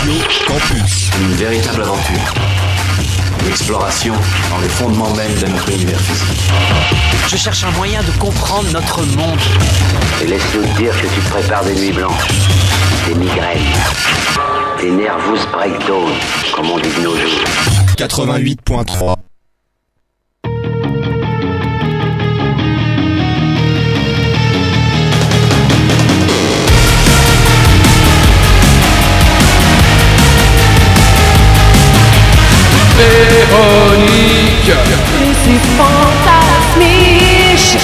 Radio Campus. Une véritable aventure. Une exploration dans les fondements mêmes de notre univers physique. Je cherche un moyen de comprendre notre monde. Et laisse-nous te dire que tu te prépares des nuits blanches, des migraines, des nervous breakdowns, comme on dit de nos jours. 88.3. Véronique Et c'est fantasmiche.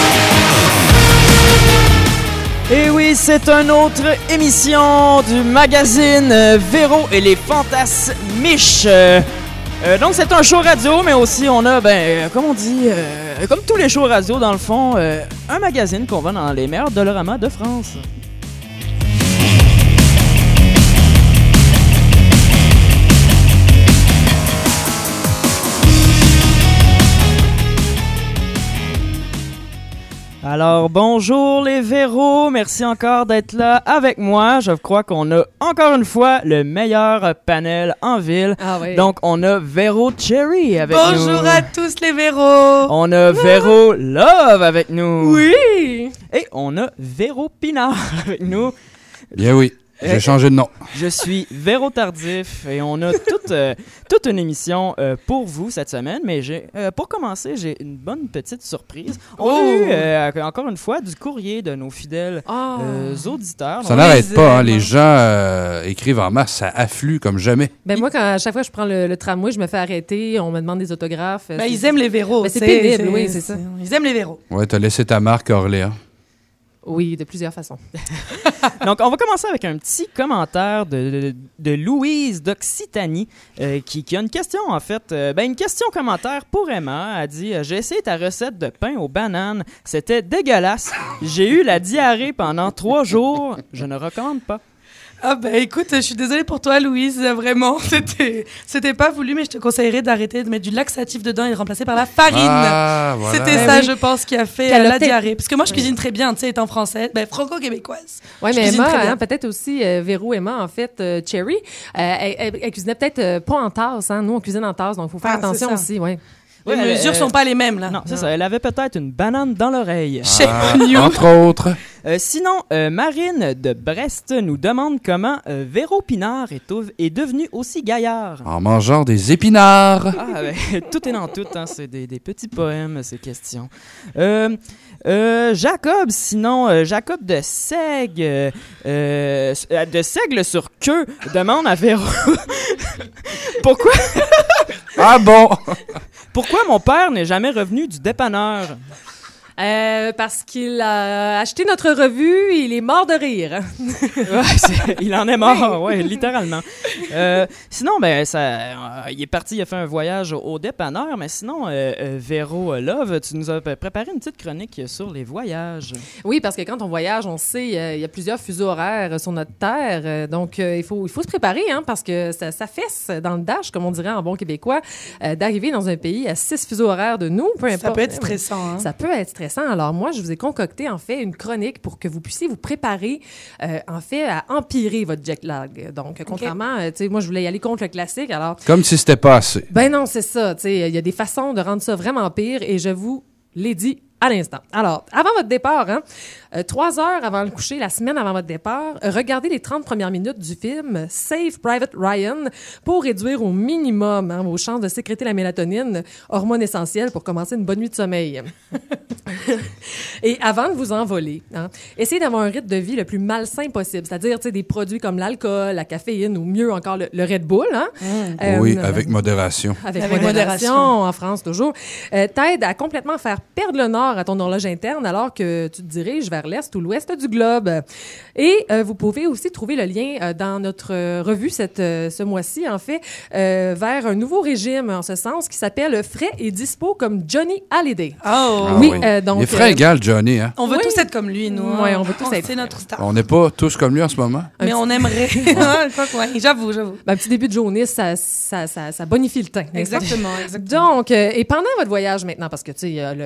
Et oui, c'est une autre émission du magazine Véro et les Fantasmiches. Donc c'est un show radio, mais aussi on a, comme on dit, comme tous les shows radio dans le fond, un magazine qu'on vend dans les meilleurs Doloramas de France. Alors, bonjour les Véros, merci encore d'être là avec moi. Je crois qu'on a encore une fois le meilleur panel en ville. Ah oui. Donc, on a Véro Cherry avec nous. Bonjour à tous les Véros. On a Véro Love avec nous. Oui. Et on a Véro Pinard avec nous. Bien oui, j'ai changé de nom. Je suis Véro Tardif et on a toute une émission pour vous cette semaine. Mais pour commencer, j'ai une bonne petite surprise. On a eu encore une fois du courrier de nos fidèles auditeurs. Ça n'arrête pas, hein, les gens écrivent en masse, ça afflue comme jamais. Ben moi, à chaque fois que je prends le tramway, je me fais arrêter, on me demande des autographes. Ils aiment les Véros. Ben, c'est pénible, oui, c'est ça. Ils aiment les Véros. Ouais, t'as laissé ta marque à Orléans. Oui, de plusieurs façons. Donc, on va commencer avec un petit commentaire de Louise d'Occitanie qui a une question, en fait. Une question-commentaire pour Emma. Elle dit « J'ai essayé ta recette de pain aux bananes. C'était dégueulasse. J'ai eu la diarrhée pendant 3 jours. Je ne recommande pas. » Ah écoute, je suis désolée pour toi, Louise, vraiment, c'était pas voulu, mais je te conseillerais d'arrêter de mettre du laxatif dedans et de remplacer par la farine. Ah, voilà. C'était ça, je pense, qui a fait Qu'elle a la peut-être- diarrhée. Parce que moi, je cuisine très bien, tu sais, étant française, franco-québécoise. Oui, Je mais cuisine Emma, très bien. peut-être aussi, Véro, Emma, en fait, Cherry, elle cuisinait peut-être pas en tasse. Hein? Nous, on cuisine en tasse, donc il faut faire Ah, c'est attention ça. aussi. Ouais. Les Ouais, mesures sont pas les mêmes, là. Non, c'est ça. Elle avait peut-être une banane dans l'oreille. Entre autres. Sinon, Marine de Brest nous demande comment Véro Pinard est devenu aussi gaillard. En mangeant des épinards. Tout est dans tout, hein, c'est des petits poèmes, ces questions. Jacob, sinon, Jacob de Seigle, de Seigle sur queue, demande à Véro pourquoi Ah bon? pourquoi mon père n'est jamais revenu du dépanneur. Parce qu'il a acheté notre revue, il est mort de rire. Il en est mort, ouais, littéralement. Sinon, il est parti, il a fait un voyage au dépanneur, mais sinon, Véro Love, tu nous as préparé une petite chronique sur les voyages. Oui, parce que quand on voyage, on sait, il y a plusieurs fuseaux horaires sur notre terre. Donc, il faut se préparer, hein, parce que ça fesse dans le dash, comme on dirait en bon québécois, d'arriver dans un pays à 6 fuseaux horaires de nous, peu importe. Ça peut être stressant, hein. Ça peut être stressant. Alors, moi, je vous ai concocté, en fait, une chronique pour que vous puissiez vous préparer, en fait, à empirer votre jet lag. Donc, contrairement, tu sais, moi, je voulais y aller contre le classique, alors... Comme si c'était pas assez. Ben non, c'est ça, tu sais, il y a des façons de rendre ça vraiment pire, et je vous l'ai dit à l'instant. Alors, avant votre départ, 3 heures avant le coucher, la semaine avant votre départ, regardez les 30 premières minutes du film Save Private Ryan pour réduire au minimum vos chances de sécréter la mélatonine, hormone essentielle pour commencer une bonne nuit de sommeil. Et avant de vous envoler, essayez d'avoir un rythme de vie le plus malsain possible, c'est-à-dire des produits comme l'alcool, la caféine ou mieux encore le Red Bull. Oui, avec modération. Avec modération, en France toujours, t'aide à complètement faire perdre le nord à ton horloge interne alors que tu te diriges vers l'est ou l'ouest du globe. Et vous pouvez aussi trouver le lien dans notre revue ce mois-ci, en fait, vers un nouveau régime en ce sens qui s'appelle Frais et dispo comme Johnny Hallyday. Oh! Oui. Donc, Il est fringant, Johnny, hein? On veut tous être comme lui, nous. hein. Ouais, on veut tous être. C'est notre star. On n'est pas tous comme lui en ce moment. Mais on aimerait. J'avoue. un petit début de jaunisse, ça bonifie le teint. Exactement. Donc, et pendant votre voyage maintenant, parce que, tu sais,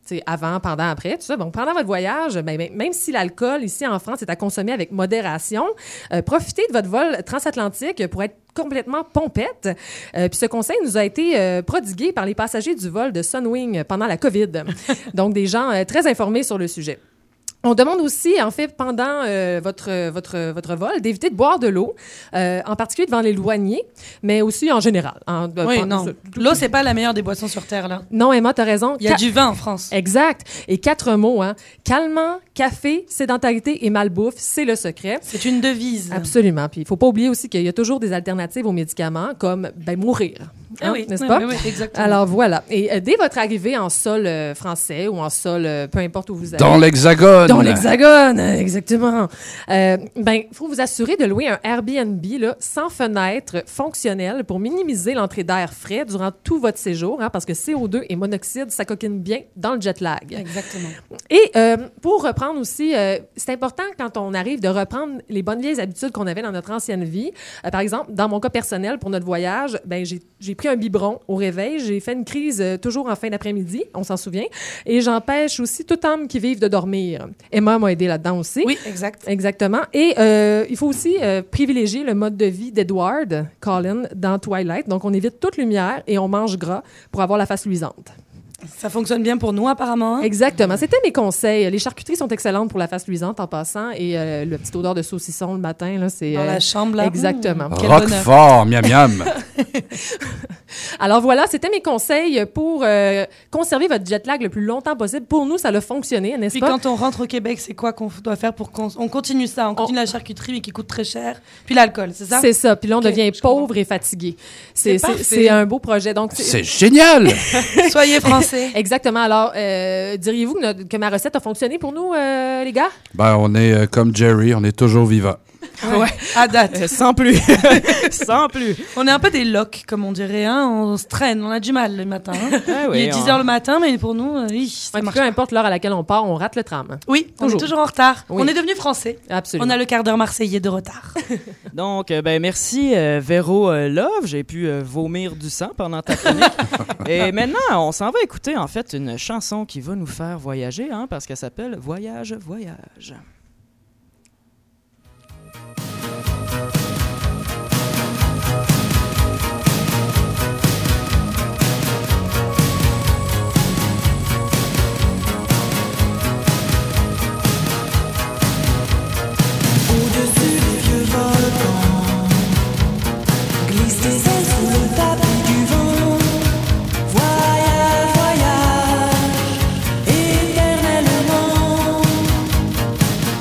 avant, pendant, après, tout ça. Donc, pendant votre voyage, même si l'alcool ici en France est à consommer avec modération, profitez de votre vol transatlantique pour être complètement pompette. Puis ce conseil nous a été prodigué par les passagers du vol de Sunwing pendant la COVID. Donc, des gens très informés sur le sujet. On demande aussi, en fait, pendant votre vol, d'éviter de boire de l'eau, en particulier devant les douaniers, mais aussi en général. Oui, non. L'eau, c'est pas la meilleure des boissons sur Terre, là. Non, Emma, t'as raison. Il y a du vin en France. Exact. Et 4 mots, hein. Calmant, café, sédentarité et malbouffe, c'est le secret. C'est une devise. Absolument. Puis il faut pas oublier aussi qu'il y a toujours des alternatives aux médicaments, comme mourir. Hein, oui, n'est-ce pas? Oui, exactement. Alors voilà. Et dès votre arrivée en sol français ou en sol, peu importe où vous allez. Dans l'Hexagone. Dans l'Hexagone, exactement. Faut vous assurer de louer un Airbnb là, sans fenêtre fonctionnel pour minimiser l'entrée d'air frais durant tout votre séjour, hein, parce que CO2 et monoxyde, ça coquine bien dans le jet lag. Exactement. Et pour reprendre aussi, c'est important quand on arrive de reprendre les bonnes vieilles habitudes qu'on avait dans notre ancienne vie. Par exemple, dans mon cas personnel, pour notre voyage, j'ai pris un biberon au réveil. J'ai fait une crise toujours en fin d'après-midi, on s'en souvient. Et j'empêche aussi toute âme qui vive de dormir. Emma m'a aidé là-dedans aussi. Oui, exact. Exactement. Et il faut aussi privilégier le mode de vie d'Edward Cullen dans Twilight. Donc, on évite toute lumière et on mange gras pour avoir la face luisante. Ça fonctionne bien pour nous, apparemment. Hein? Exactement. C'était mes conseils. Les charcuteries sont excellentes pour la face luisante en passant. Et le petit odeur de saucisson le matin, là, c'est... Dans la chambre, là. Exactement. Quel bonheur. Roquefort, miam miam. Alors voilà, c'était mes conseils pour conserver votre jet lag le plus longtemps possible. Pour nous, ça a fonctionné, n'est-ce Puis pas? quand on rentre au Québec, c'est quoi qu'on doit faire pour on continue ça? On continue la charcuterie, mais qui coûte très cher. Puis l'alcool, c'est ça? C'est ça. Puis là, on devient je pauvre et fatigué. C'est parfait. un beau projet. Donc, C'est génial. Soyez français. Exactement. Alors, diriez-vous que ma recette a fonctionné pour nous, les gars? On est comme Jerry, on est toujours vivant. Ouais, à date. Sans plus. Sans plus. On est un peu des locs, comme on dirait. Hein? On se traîne, on a du mal le matin. Hein? Ah oui, Il est 10h le matin, mais pour nous, ça marche. Peu importe l'heure à laquelle on part, on rate le tram. Oui, on Toujours. est toujours en retard. Oui. On est devenu français. Absolument. On a le quart d'heure marseillais de retard. Donc, merci Véro Love. J'ai pu vomir du sang pendant ta chronique. Et maintenant, on s'en va écouter en fait une chanson qui va nous faire voyager, hein, parce qu'elle s'appelle Voyage, Voyage. Glisse tes ailes sous le tapis du vent. Voyage, voyage, éternellement.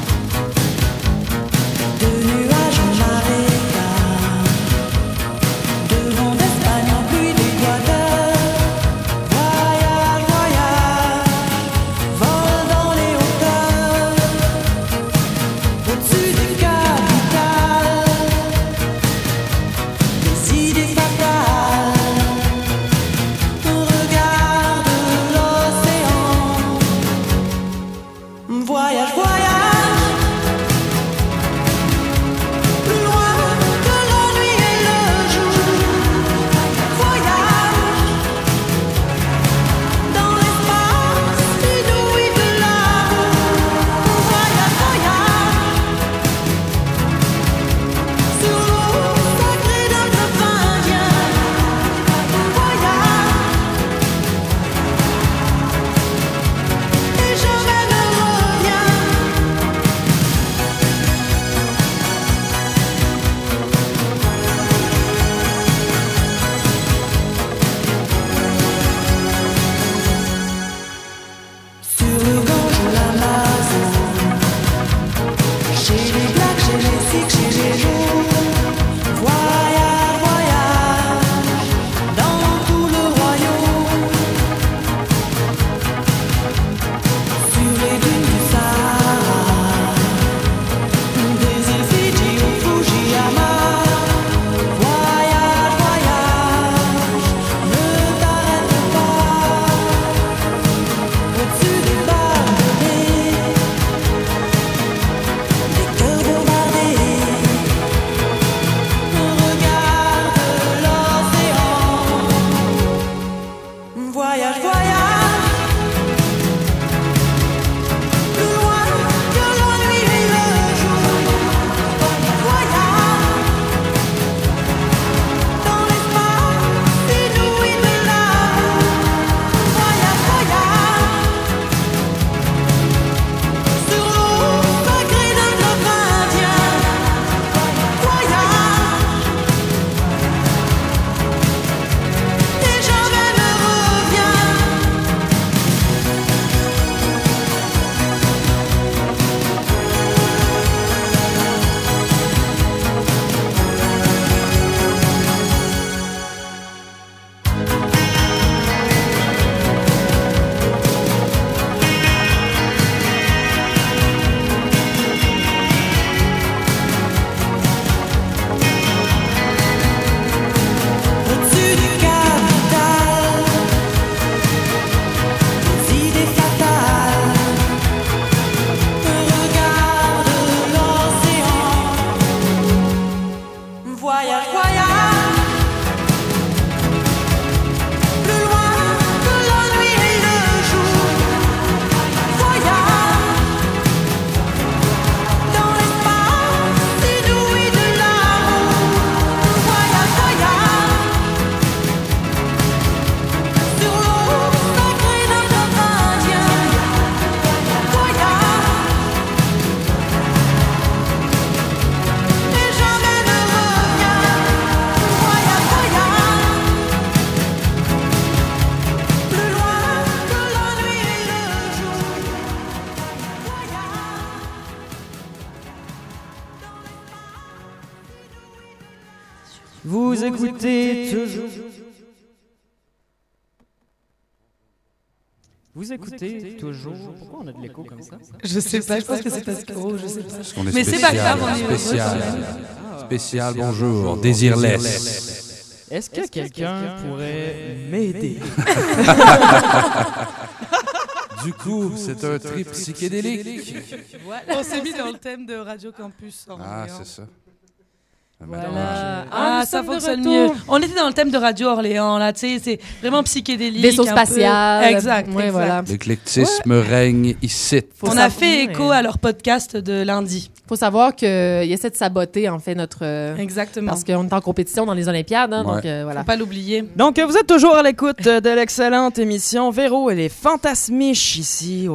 Vous écoutez toujours. Vous écoutez toujours. Pourquoi on a de l'écho comme ça? Je sais pas, je pense que c'est parce que. Oh, je sais pas. Parce qu'on est Mais c'est pas grave, on est spécial, bonjour, Désirless. Est-ce que quelqu'un pourrait m'aider? Du coup, c'est un trip psychédélique. On s'est mis dans le thème de Radio Campus. Ah, c'est ça. Voilà. Ah, nous ça sommes de fonctionne retour. mieux. On était dans le thème de Radio Orléans, là, tu sais, c'est vraiment psychédélique. Vaisseau un peu. spatial. Exact, Ouais, exact. voilà. L'éclectisme règne ici. On a fait écho à leur podcast de lundi. Faut savoir qu'ils essaient de saboter, en fait, notre... Exactement. Parce qu'on est en compétition dans les Olympiades, hein, Ouais. donc voilà. Faut pas l'oublier. Donc, vous êtes toujours à l'écoute de l'excellente émission Véro et les Fantasmiches ici au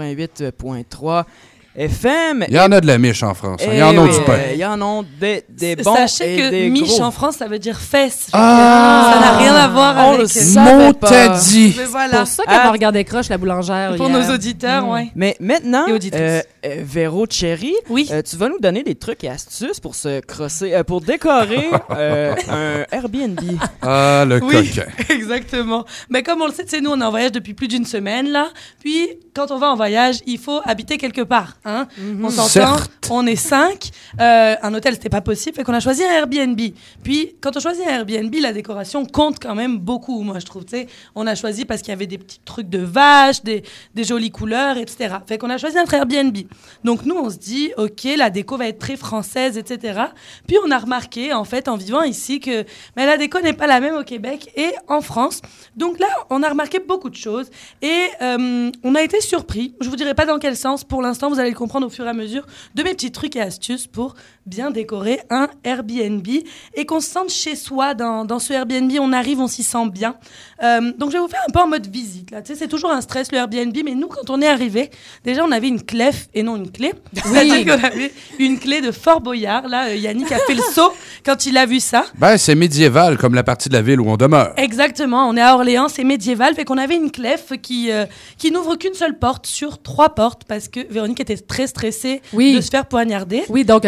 88.3 FM. Il y en a de la miche en France. Il y Et en a oui, du pain. il y en a des bons Sachez et que des miche gros. en France, ça veut dire fesse. Ah! Ça n'a rien à voir On avec... le savait Mon pas. t'a dit. Mais C'est voilà. pour ça qu'elle regardait croche la boulangère. Pour hier. nos auditeurs, ouais. Mais maintenant, Et auditrices. Véro Cherry, Oui. tu vas nous donner des trucs et astuces pour se crosser, pour décorer un Airbnb. Ah, le Oui. coquin. Exactement. Mais comme on le sait, nous, on est en voyage depuis plus d'une semaine, là. Puis, quand on va en voyage, il faut habiter quelque part. Hein? On s'entend, Certes. on est 5. Un hôtel, c'était pas possible. Fait qu'on a choisi un Airbnb. Puis, quand on choisit un Airbnb, la décoration compte quand même beaucoup, moi, je trouve. T'sais, on a choisi parce qu'il y avait des petits trucs de vaches, des jolies couleurs, etc. Fait qu'on a choisi notre Airbnb. Donc, nous, on se dit, OK, la déco va être très française, etc. Puis, on a remarqué, en fait, en vivant ici, que mais la déco n'est pas la même au Québec et en France. Donc là, on a remarqué beaucoup de choses et on a été surpris. Je vous dirai pas dans quel sens. Pour l'instant, vous allez le comprendre au fur et à mesure de mes petits trucs et astuces pour bien décorer un Airbnb et qu'on se sente chez soi dans ce Airbnb. On arrive, on s'y sent bien. Donc, je vais vous faire un peu en mode visite. Là. Tu sais, c'est toujours un stress, le Airbnb, mais nous, quand on est arrivé, déjà, on avait une clef et non une clé. C'est-à-dire qu'on avait une clé de Fort Boyard. Là, Yannick a fait le saut quand il a vu ça. Ben, c'est médiéval, comme la partie de la ville où on demeure. Exactement, on est à Orléans, c'est médiéval, fait qu'on avait une clef qui n'ouvre qu'une seule porte sur 3 portes parce que Véronique était très stressée Oui. de se faire poignarder. Oui, donc,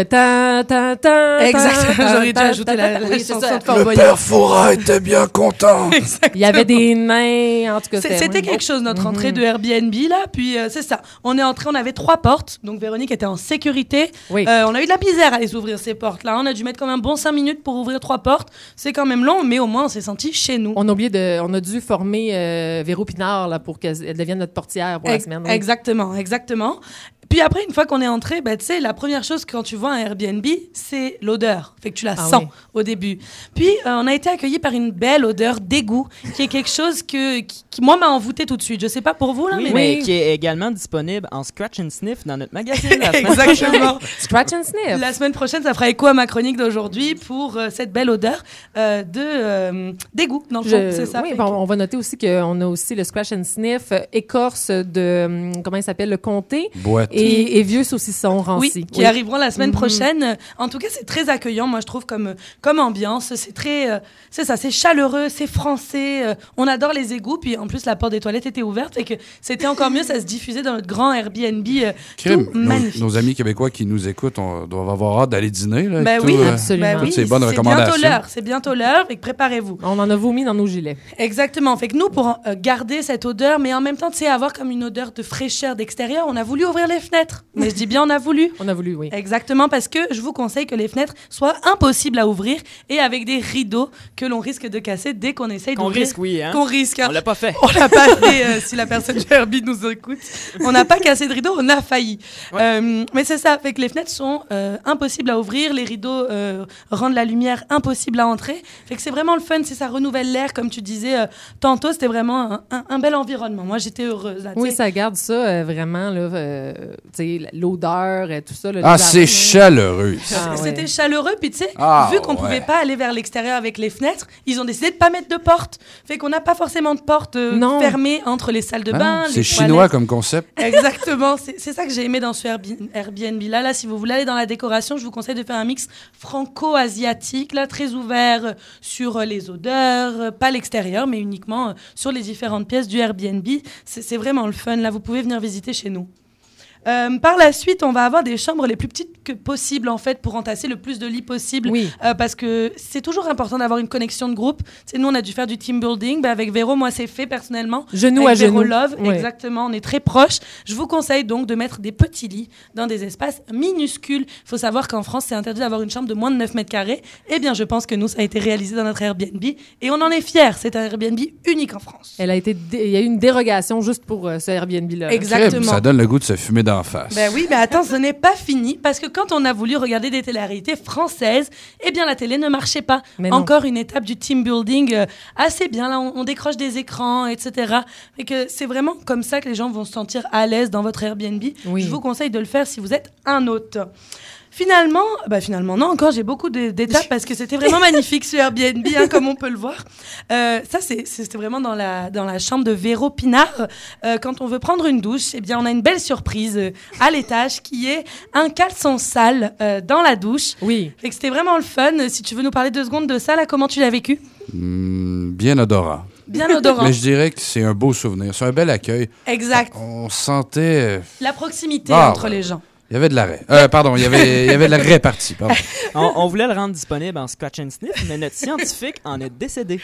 Exactement, j'aurais dû ajouter la Oui, c'est chanson ça. de Fort Boyard. Fouras était bien content. Il y avait des nains, en tout cas. C'était quelque chose, notre entrée de Airbnb, là. Puis, c'est ça. On est entré, on avait 3 portes. Donc, Véronique était en sécurité. Oui. On a eu de la misère à les ouvrir, ces portes-là. On a dû mettre quand même un bon 5 minutes pour ouvrir 3 portes. C'est quand même long, mais au moins, on s'est senti chez nous. On a dû former Véro Pinard là, pour qu'elle devienne notre portière pour la semaine. Oui. Exactement, exactement. Puis après, une fois qu'on est entré, ben, tu sais, la première chose quand tu vois un Airbnb, c'est l'odeur. Fait que tu la sens oui. au début. Puis, on a été accueillis par une belle odeur d'égout, qui est quelque chose qui moi, m'a envoûté tout de suite. Je sais pas pour vous, là, Oui, mais... mais qui est également disponible en Scratch and Sniff dans notre magazine. La semaine prochaine. Exactement. Scratch and sniff. La semaine prochaine, ça fera écho à ma chronique d'aujourd'hui pour cette belle odeur d'égout, dans le fond. C'est ça. Oui, Fait bon, on va noter aussi qu'on a aussi le Scratch and Sniff, écorce de, comment il s'appelle, le comté, Boîte. et vieux saucisson ranci. Oui, qui arriveront la semaine prochaine. En tout cas, c'est très accueillant, moi, je trouve, comme ambiance. C'est très... c'est ça, c'est chaleureux, c'est français. On adore les égouts. Puis, en plus, la porte des toilettes était ouverte. Et que c'était encore mieux, ça se diffusait dans notre grand Airbnb Crime. tout magnifique. Nos amis québécois qui nous écoutent, on doit avoir hâte d'aller dîner. Là, Ben avec oui, tout, absolument. ben toutes oui, ces bonnes recommandations. C'est bientôt l'heure, et préparez-vous. On en a vomi dans nos gilets. Exactement. Fait que nous, pour garder cette odeur, mais en même temps, tu sais, avoir comme une odeur de fraîcheur d'extérieur, on a voulu ouvrir les fenêtres. Mais je dis bien, on a voulu. On a voulu, oui. Exactement, parce que je vous conseille que les fenêtres soient impossibles à ouvrir et avec des rideaux que l'on risque de casser dès qu'on essaye Qu'on d'ouvrir. risque, oui. Hein? Qu'on risque. Hein. On l'a pas fait. On l'a pas fait, si la personne du Airbnb nous écoute. On n'a pas cassé de rideau, on a failli. Mais c'est ça, fait que les fenêtres sont impossibles à ouvrir, les rideaux rendent la lumière impossible à entrer. Fait que c'est vraiment le fun, c'est ça renouvelle l'air, comme tu disais tantôt, c'était vraiment un bel environnement. Moi, j'étais heureuse. Là, Oui, t'sais. ça garde ça vraiment, là, tu sais, l'odeur, tout ça. Là, Ah, les c'est arômes. chaleureux. Ah, ouais. C'était chaleureux, puis tu sais, Ah, vu qu'on ouais. pouvait pas aller vers l'extérieur avec les fenêtres, ils ont décidé de pas mettre de porte. Fait qu'on n'a pas forcément de porte Non. fermée entre les salles de Ah, bain, c'est les chinois toilettes. comme concept. Exactement, c'est ça que j'ai aimé dans ce Airbnb-là. Là, si vous voulez aller dans la décoration, je vous conseille de faire un mix franco-asiatique, là, très ouvert sur les odeurs, pas l'extérieur, mais uniquement sur les différentes pièces du Airbnb. C'est vraiment le fun. Là, vous pouvez venir visiter chez nous. Par la suite, on va avoir des chambres les plus petites que possible, en fait, pour entasser le plus de lits possible. Oui. Parce que c'est toujours important d'avoir une connexion de groupe. T'sais, nous, on a dû faire du team building. Avec Véro, moi, c'est fait personnellement. Genou avec à Véro genou. Love, Ouais. exactement. On est très proches. Je vous conseille donc de mettre des petits lits dans des espaces minuscules. Il faut savoir qu'en France, c'est interdit d'avoir une chambre de moins de 9 mètres carrés. Eh bien, je pense que nous, ça a été réalisé dans notre Airbnb. Et on en est fiers. C'est un Airbnb unique en France. Il y a eu une dérogation juste pour ce Airbnb-là. Exactement. Ça donne le goût de se fumer d'en face. Ben oui, mais attends, ce n'est pas fini, parce que quand on a voulu regarder des téléréalités françaises, eh bien la télé ne marchait pas. Mais non. Encore une étape du team building assez bien, là on décroche des écrans, etc. Et que c'est vraiment comme ça que les gens vont se sentir à l'aise dans votre Airbnb. Oui. Je vous conseille de le faire si vous êtes un hôte. Finalement non, encore j'ai beaucoup d'étapes parce que c'était vraiment magnifique sur Airbnb, comme on peut le voir. Ça, c'était vraiment dans la chambre de Véro Pinard. Quand on veut prendre une douche, eh bien, on a une belle surprise à l'étage qui est un caleçon sale dans la douche. Oui. Fait que c'était vraiment le fun. Si tu veux nous parler 2 secondes de ça, là, comment tu l'as vécu? Bien odorant. Bien odorant. Mais je dirais que c'est un beau souvenir. C'est un bel accueil. Exact. On sentait... La proximité Ah, entre ouais. les gens. Il y avait de l'arrêt. Pardon, il y avait de la répartie. Pardon. On voulait le rendre disponible en scratch and sniff, mais notre scientifique en est décédé.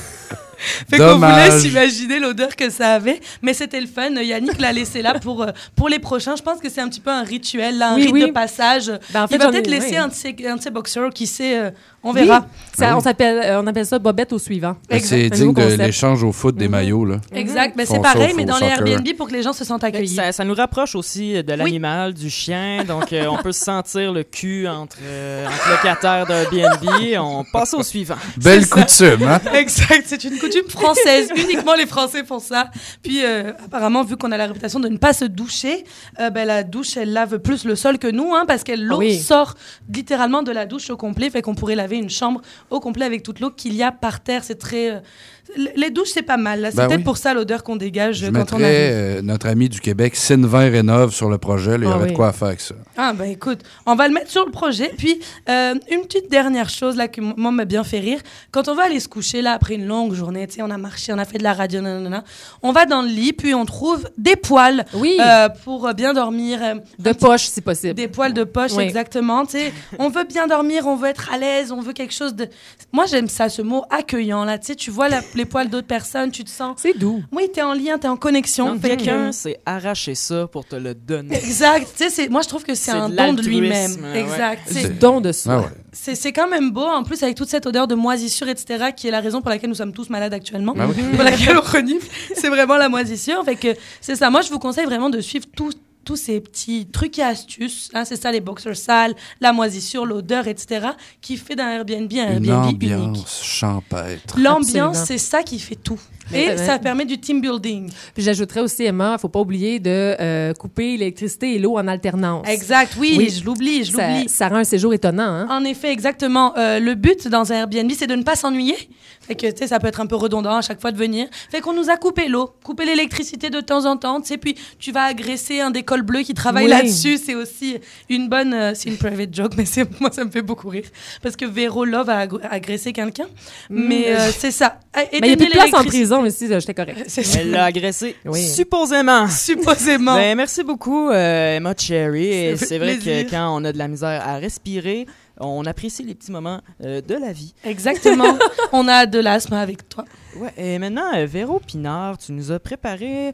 Fait qu'on Dommage. voulait s'imaginer l'odeur que ça avait, mais c'était le fun. Yannick l'a laissé là pour les prochains. Je pense que c'est un petit peu un rituel, là, un Oui, rite oui. de passage. Ben, en fait, Il va j'en ai- peut-être laisser oui. un de ses boxers, qui sait, on verra. Ça, Ah oui. on appelle ça bobette au suivant. Mais c'est Un digne nouveau de concept. l'échange au foot des maillots. Là. Exact, mais Font c'est ça pareil, au mais dans les soccer. Airbnb pour que les gens se sentent accueillis. Ça nous rapproche aussi de l'animal, du chien. Donc, on peut sentir le cul entre locataires d'Airbnb. On passe au suivant. Belle C'est ça. coutume, hein? Exact, c'est une coutume française. Uniquement les Français font ça. Puis, apparemment, vu qu'on a la réputation de ne pas se doucher, la douche, elle lave plus le sol que nous, parce que l'eau Oui. sort littéralement de la douche au complet. Fait qu'on pourrait laver une chambre au complet avec toute l'eau qu'il y a par terre. C'est très... les douches, c'est pas mal. Là. C'est Ben peut-être oui. pour ça l'odeur qu'on dégage Je quand on arrive. mettrais notre ami du Québec, Sylvain Rénove, sur le projet. Là, il y Ah aurait oui. de quoi faire avec ça. Ah ben écoute, on va le mettre sur le projet. Puis une petite dernière chose là que moi m'a bien fait rire, quand on va aller se coucher là après une longue journée, tu sais, on a marché, on a fait de la radio, nanana, on va dans le lit puis on trouve des poils Oui. pour bien dormir. De poche, si possible. Des poils de poche, Oui. exactement. Tu sais, on veut bien dormir, on veut être à l'aise, on veut quelque chose de. Moi j'aime ça, ce mot accueillant là. Tu sais, tu vois les poils d'autres personnes, tu te sens. C'est doux. Oui, t'es en lien, t'es en connexion. Donc, Fait que- quelqu'un s'est arraché ça pour te le donner. Exact. Tu sais, moi je trouve que c'est un de don de l'altruisme, lui-même. ouais. Exact. Du C'est- don de soi. Ah ouais. C'est quand même beau, en plus avec toute cette odeur de moisissure, etc., qui est la raison pour laquelle nous sommes tous malades actuellement, Ah oui. pour laquelle on renifle, c'est vraiment la moisissure. Fait que c'est ça. Moi, je vous conseille vraiment de suivre tous ces petits trucs et astuces. C'est ça, les boxers sales, la moisissure, l'odeur, etc., qui fait d'un Airbnb un Une Airbnb unique. ambiance champêtre. L'ambiance, Absolument. c'est ça qui fait tout. Mais- Et ça permet du team building. Puis j'ajouterais aussi, Emma, il ne faut pas oublier de couper l'électricité et l'eau en alternance. Exact, oui, Oui. je l'oublie. Ça rend un séjour étonnant. Hein? En effet, exactement. Le but dans un Airbnb, c'est de ne pas s'ennuyer. Fait que, tu sais, ça peut être un peu redondant à chaque fois de venir. Fait qu'on nous a coupé l'eau, coupé l'électricité de temps en temps, tu sais, puis tu vas agresser un des cols bleus qui travaille Oui. là-dessus. C'est aussi une bonne... c'est une private joke, mais moi, ça me fait beaucoup rire. Parce que Véro Love a agressé quelqu'un. Mais c'est ça. Mais il n'y a plus de place en prison ici, j'étais correct. C'est ça. Elle l'a agressé, Oui. supposément. Supposément. Ben, merci beaucoup, Emma Cherry. Et fait c'est vrai plaisir. que quand on a de la misère à respirer, on apprécie les petits moments de la vie. Exactement. On a de l'asthme avec toi. Ouais, et maintenant, Véro Pinard, tu nous as préparé,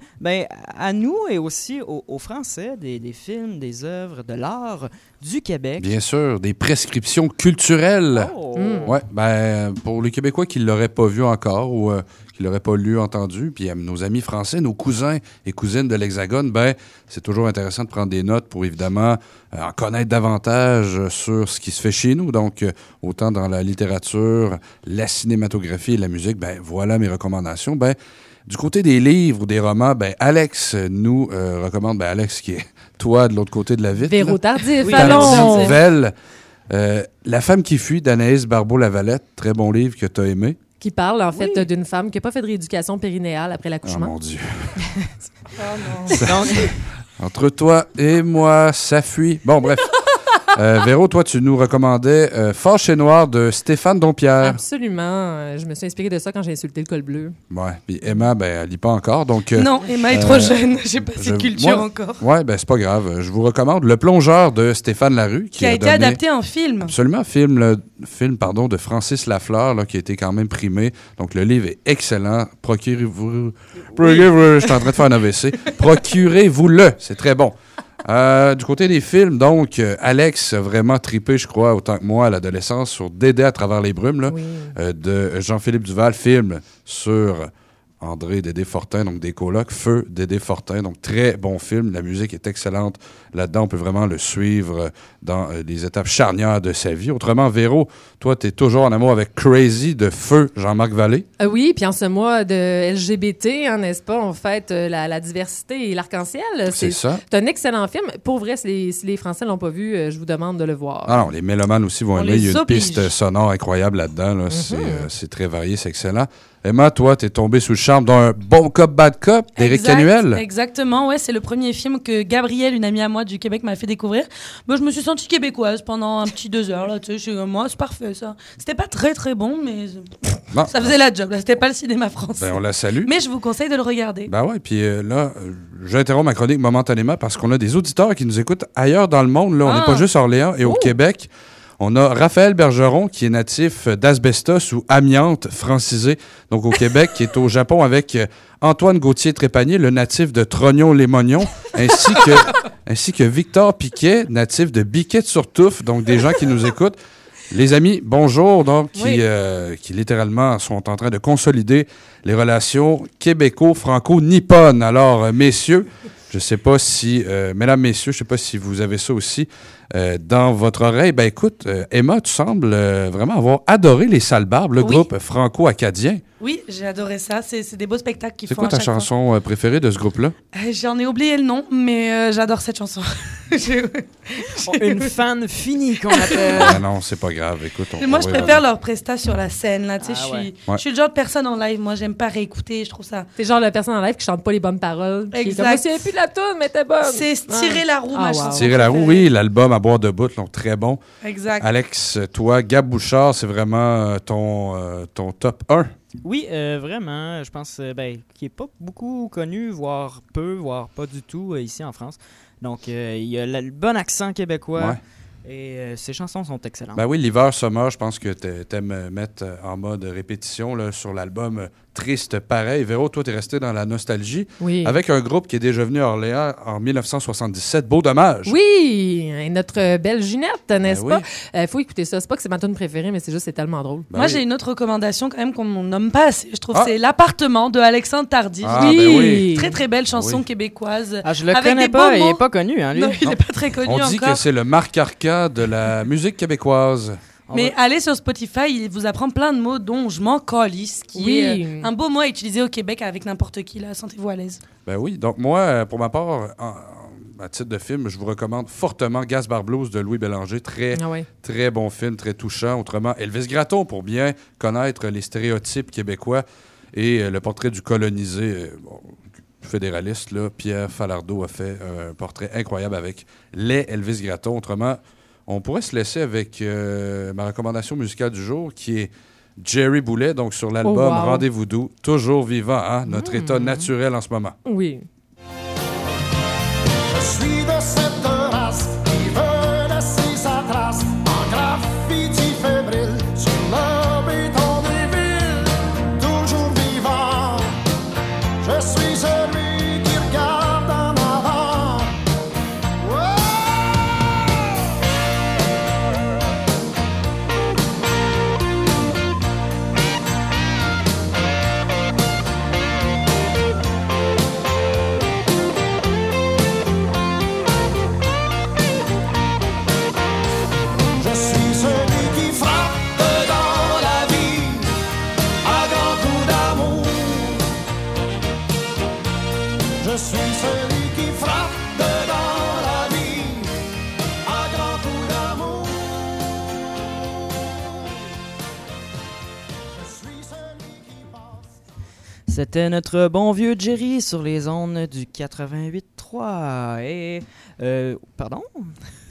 à nous et aussi aux Français, des films, des œuvres, de l'art du Québec. Bien sûr, des prescriptions culturelles. Oh. Ouais, pour les Québécois qui ne l'auraient pas vu encore ou qui ne l'auraient pas lu, entendu, puis nos amis français, nos cousins et cousines de l'Hexagone, c'est toujours intéressant de prendre des notes pour évidemment en connaître davantage sur ce qui se fait chez nous. Donc, autant dans la littérature, la cinématographie et la musique, voilà mes recommandations. Du côté des livres ou des romans, Alex nous recommande, Alex qui est toi de l'autre côté de la vitre. Véro là. Tardif, Oui, Ta Véro allons! Tardif. nouvelle, La femme qui fuit d'Anaïs Barbeau-Lavalette. Très bon livre que tu as aimé. Qui parle, en fait, d'une femme qui n'a pas fait de rééducation périnéale après Oh l'accouchement. mon Dieu. Oh non. Donc, Entre toi et moi, ça fuit. Bon, bref. Véro, toi, tu nous recommandais Fâche et Noir de Stéphane Dompierre. Absolument. Je me suis inspirée de ça quand j'ai insulté le col bleu. Ouais. Puis Emma, elle lit pas encore. Donc, Non, Emma est trop jeune. J'ai pas cette culture encore. Ouais, c'est pas grave. Je vous recommande Le Plongeur de Stéphane Larue. Qui a été adapté en film. Absolument. Film de Francis Lafleur, là, qui a été quand même primé. Donc, le livre est excellent. Procurez-vous. Je suis en train de faire un AVC. Procurez-vous-le. C'est très bon. Du côté des films, donc, Alex a vraiment tripé, je crois, autant que moi, à l'adolescence, sur Dédé à travers les brumes, là, de Jean-Philippe Duval, film sur André Dédé Fortin, donc des colocs, Feu Dédé Fortin, donc très bon film. La musique est excellente. Là-dedans, on peut vraiment le suivre dans les étapes charnières de sa vie. Autrement, Véro, toi, tu es toujours en amour avec Crazy de Feu Jean-Marc Vallée. Oui, puis en ce mois de LGBT, hein, n'est-ce pas, on fête la diversité et l'arc-en-ciel. C'est ça. C'est un excellent film. Pour vrai, si les Français ne l'ont pas vu, je vous demande de le voir. Ah non, les mélomanes aussi vont On aimer. Il y a les une oblige. piste sonore incroyable là-dedans. Là. C'est très varié, c'est excellent. Emma, toi, t'es tombée sous le charme d'un Bon Cop, Bad Cop d'Éric Canuel. Exactement, ouais, c'est le premier film que Gabrielle, une amie à moi du Québec, m'a fait découvrir. Moi, je me suis sentie québécoise pendant un petit 2 heures, là, tu sais, je suis comme, moi, c'est parfait, ça. C'était pas très, très bon, mais Bon. ça faisait la job, là, c'était pas le cinéma français. Ben, on la salue. Mais je vous conseille de le regarder. Ben ouais, puis là, j'interromps ma chronique momentanément parce qu'on a des auditeurs qui nous écoutent ailleurs dans le monde. Là. On n'est pas juste à Orléans et au Québec. On a Raphaël Bergeron, qui est natif d'Asbestos ou Amiante francisé, donc au Québec, qui est au Japon avec Antoine Gauthier-Trépanier, le natif de Trognon-les-Mognons, ainsi que Victor Piquet, natif de Biquette-sur-Touffe, donc des gens qui nous écoutent. Les amis, bonjour, donc, qui littéralement sont en train de consolider les relations québéco-franco-nippones. Alors, messieurs, je ne sais pas si, mesdames, messieurs, je ne sais pas si vous avez ça aussi dans votre oreille. Ben écoute, Emma, tu sembles vraiment avoir adoré les Salbarbes, le groupe franco-acadien. Oui, j'ai adoré ça. C'est des beaux spectacles qu'ils C'est font quoi ta à chaque fois. chanson préférée de ce groupe-là? J'en ai oublié le nom, mais j'adore cette chanson. Une fan finie qu'on appelle. Ah non, c'est pas grave. Écoute, Moi, je préfère leur prestat sur la scène. Là. Tu sais, Ouais. je suis le genre de personne en live. Moi, j'aime pas réécouter. Je trouve ça. T'es genre la personne en live qui chante pas les bonnes paroles. Exact. Comme, je me plus de la toune, mais t'es bonne. C'est tirer la roue, ma chanson. Tirer la roue, oui, l'album À boire de bout, donc très bon. Exact. Alex, toi, Gab Bouchard, c'est vraiment ton top 1. Oui, vraiment. Je pense qu'il n'est pas beaucoup connu, voire peu, voire pas du tout ici en France. Donc, il y a le bon accent québécois. Ouais. Et ses chansons sont excellentes. Ben oui, l'hiver, summer, je pense que t'aimes mettre en mode répétition là, sur l'album Triste pareil. Véro, toi, t'es resté dans la nostalgie. Oui. Avec un groupe qui est déjà venu à Orléans en 1977. Beau dommage. Oui, et notre belle Ginette, n'est-ce Ben pas? Faut écouter ça. C'est pas que c'est ma tune préférée, mais c'est juste c'est tellement drôle. Ben Moi, oui. j'ai une autre recommandation quand même qu'on ne nomme pas assez. Je trouve c'est L'appartement de Alexandre Tardif. Ah, ben oui. Très, très belle chanson québécoise. Ah, je le avec connais des pas, beaux il mots. n'est pas connu, hein, lui. Non, il n'est pas très connu On encore. dit que c'est le Marc Arcand de la musique québécoise. Mais allez sur Spotify, il vous apprend plein de mots dont je m'en calisse, qui est un beau mot à utiliser au Québec avec n'importe qui. Là, sentez-vous à l'aise. Ben oui. Donc moi, pour ma part, à titre de film, je vous recommande fortement Gaspard Blues de Louis Bélanger. Très, très bon film, très touchant. Autrement, Elvis Gratton pour bien connaître les stéréotypes québécois et le portrait du colonisé fédéraliste. Là, Pierre Falardeau a fait un portrait incroyable avec les Elvis Gratton. Autrement, on pourrait se laisser avec ma recommandation musicale du jour qui est Jerry Boulet, donc sur l'album Rendez-vous doux, toujours vivant, hein, notre état naturel en ce moment. Oui. Je suis de cette race qui veut laisser sa trace en graffiti fébrile sur le béton des villes, toujours vivant. Je suis celui qui regarde en avant. Je suis celui qui frappe dans la vie à grands coups d'amour. Je suis celui qui frappe dans la vie à grands coups d'amour. Je suis celui qui passe. C'était notre bon vieux Jerry sur les ondes du 88.3. Et... pardon?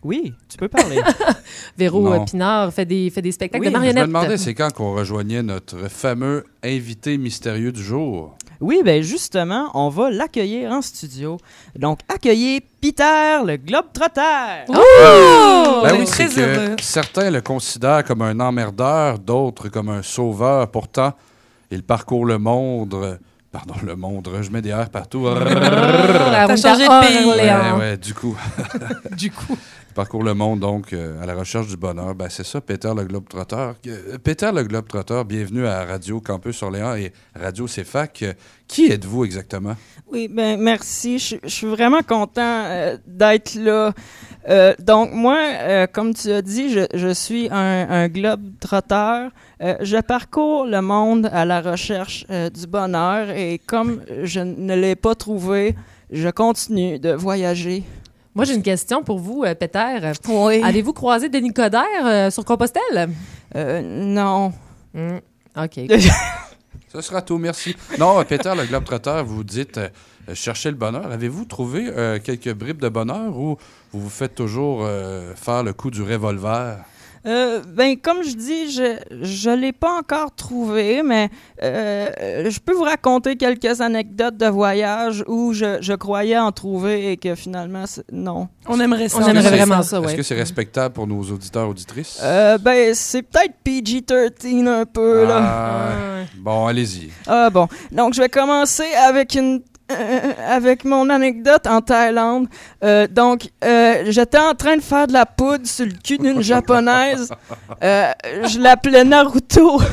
Oui, tu peux parler. Véro Non. Pinard fait des spectacles Oui, de Je marionnettes. me demandais, c'est quand qu'on rejoignait notre fameux invité mystérieux du jour. Oui, ben justement, on va l'accueillir en studio. Donc, accueillez Peter, le Globe-Trotter. Oh! On Ben est oui, très c'est que heureux. certains le considèrent comme un emmerdeur, d'autres comme un sauveur. Pourtant, il parcourt le monde. Pardon, le monde. Je mets des R partout. T'as changé de pays. Ouais, du coup. Du coup. Il parcourt le monde, donc, à la recherche du bonheur. Ben, c'est ça, Peter le Globe-Trotter. Peter le Globe-Trotter, bienvenue à Radio Campus Orléans et Radio CFAC. Qui êtes-vous exactement? Oui, ben merci. Je suis vraiment content d'être là. Donc, moi, comme tu as dit, je suis un globe-trotteur. Je parcours le monde à la recherche du bonheur et comme je ne l'ai pas trouvé, je continue de voyager. Moi, j'ai une question pour vous, Peter. Oui. Avez-vous croisé Denis Coderre sur Compostelle? Non. OK. Ce sera tout, merci. Non, Peter le Globe-Trotter, vous dites chercher le bonheur. Avez-vous trouvé quelques bribes de bonheur ou vous vous faites toujours faire le coup du revolver? Ben, comme je dis, je l'ai pas encore trouvé, mais je peux vous raconter quelques anecdotes de voyage où je croyais en trouver et que finalement, non. On aimerait ça. On aimerait c'est- vraiment ça, Est-ce ouais. que c'est respectable pour nos auditeurs auditrices? Ben, c'est peut-être PG-13 un peu, là. Ah, bon, allez-y. Ah bon. Donc, je vais commencer avec mon anecdote en Thaïlande. J'étais en train de faire de la poudre sur le cul d'une japonaise. Je l'appelais Naruto.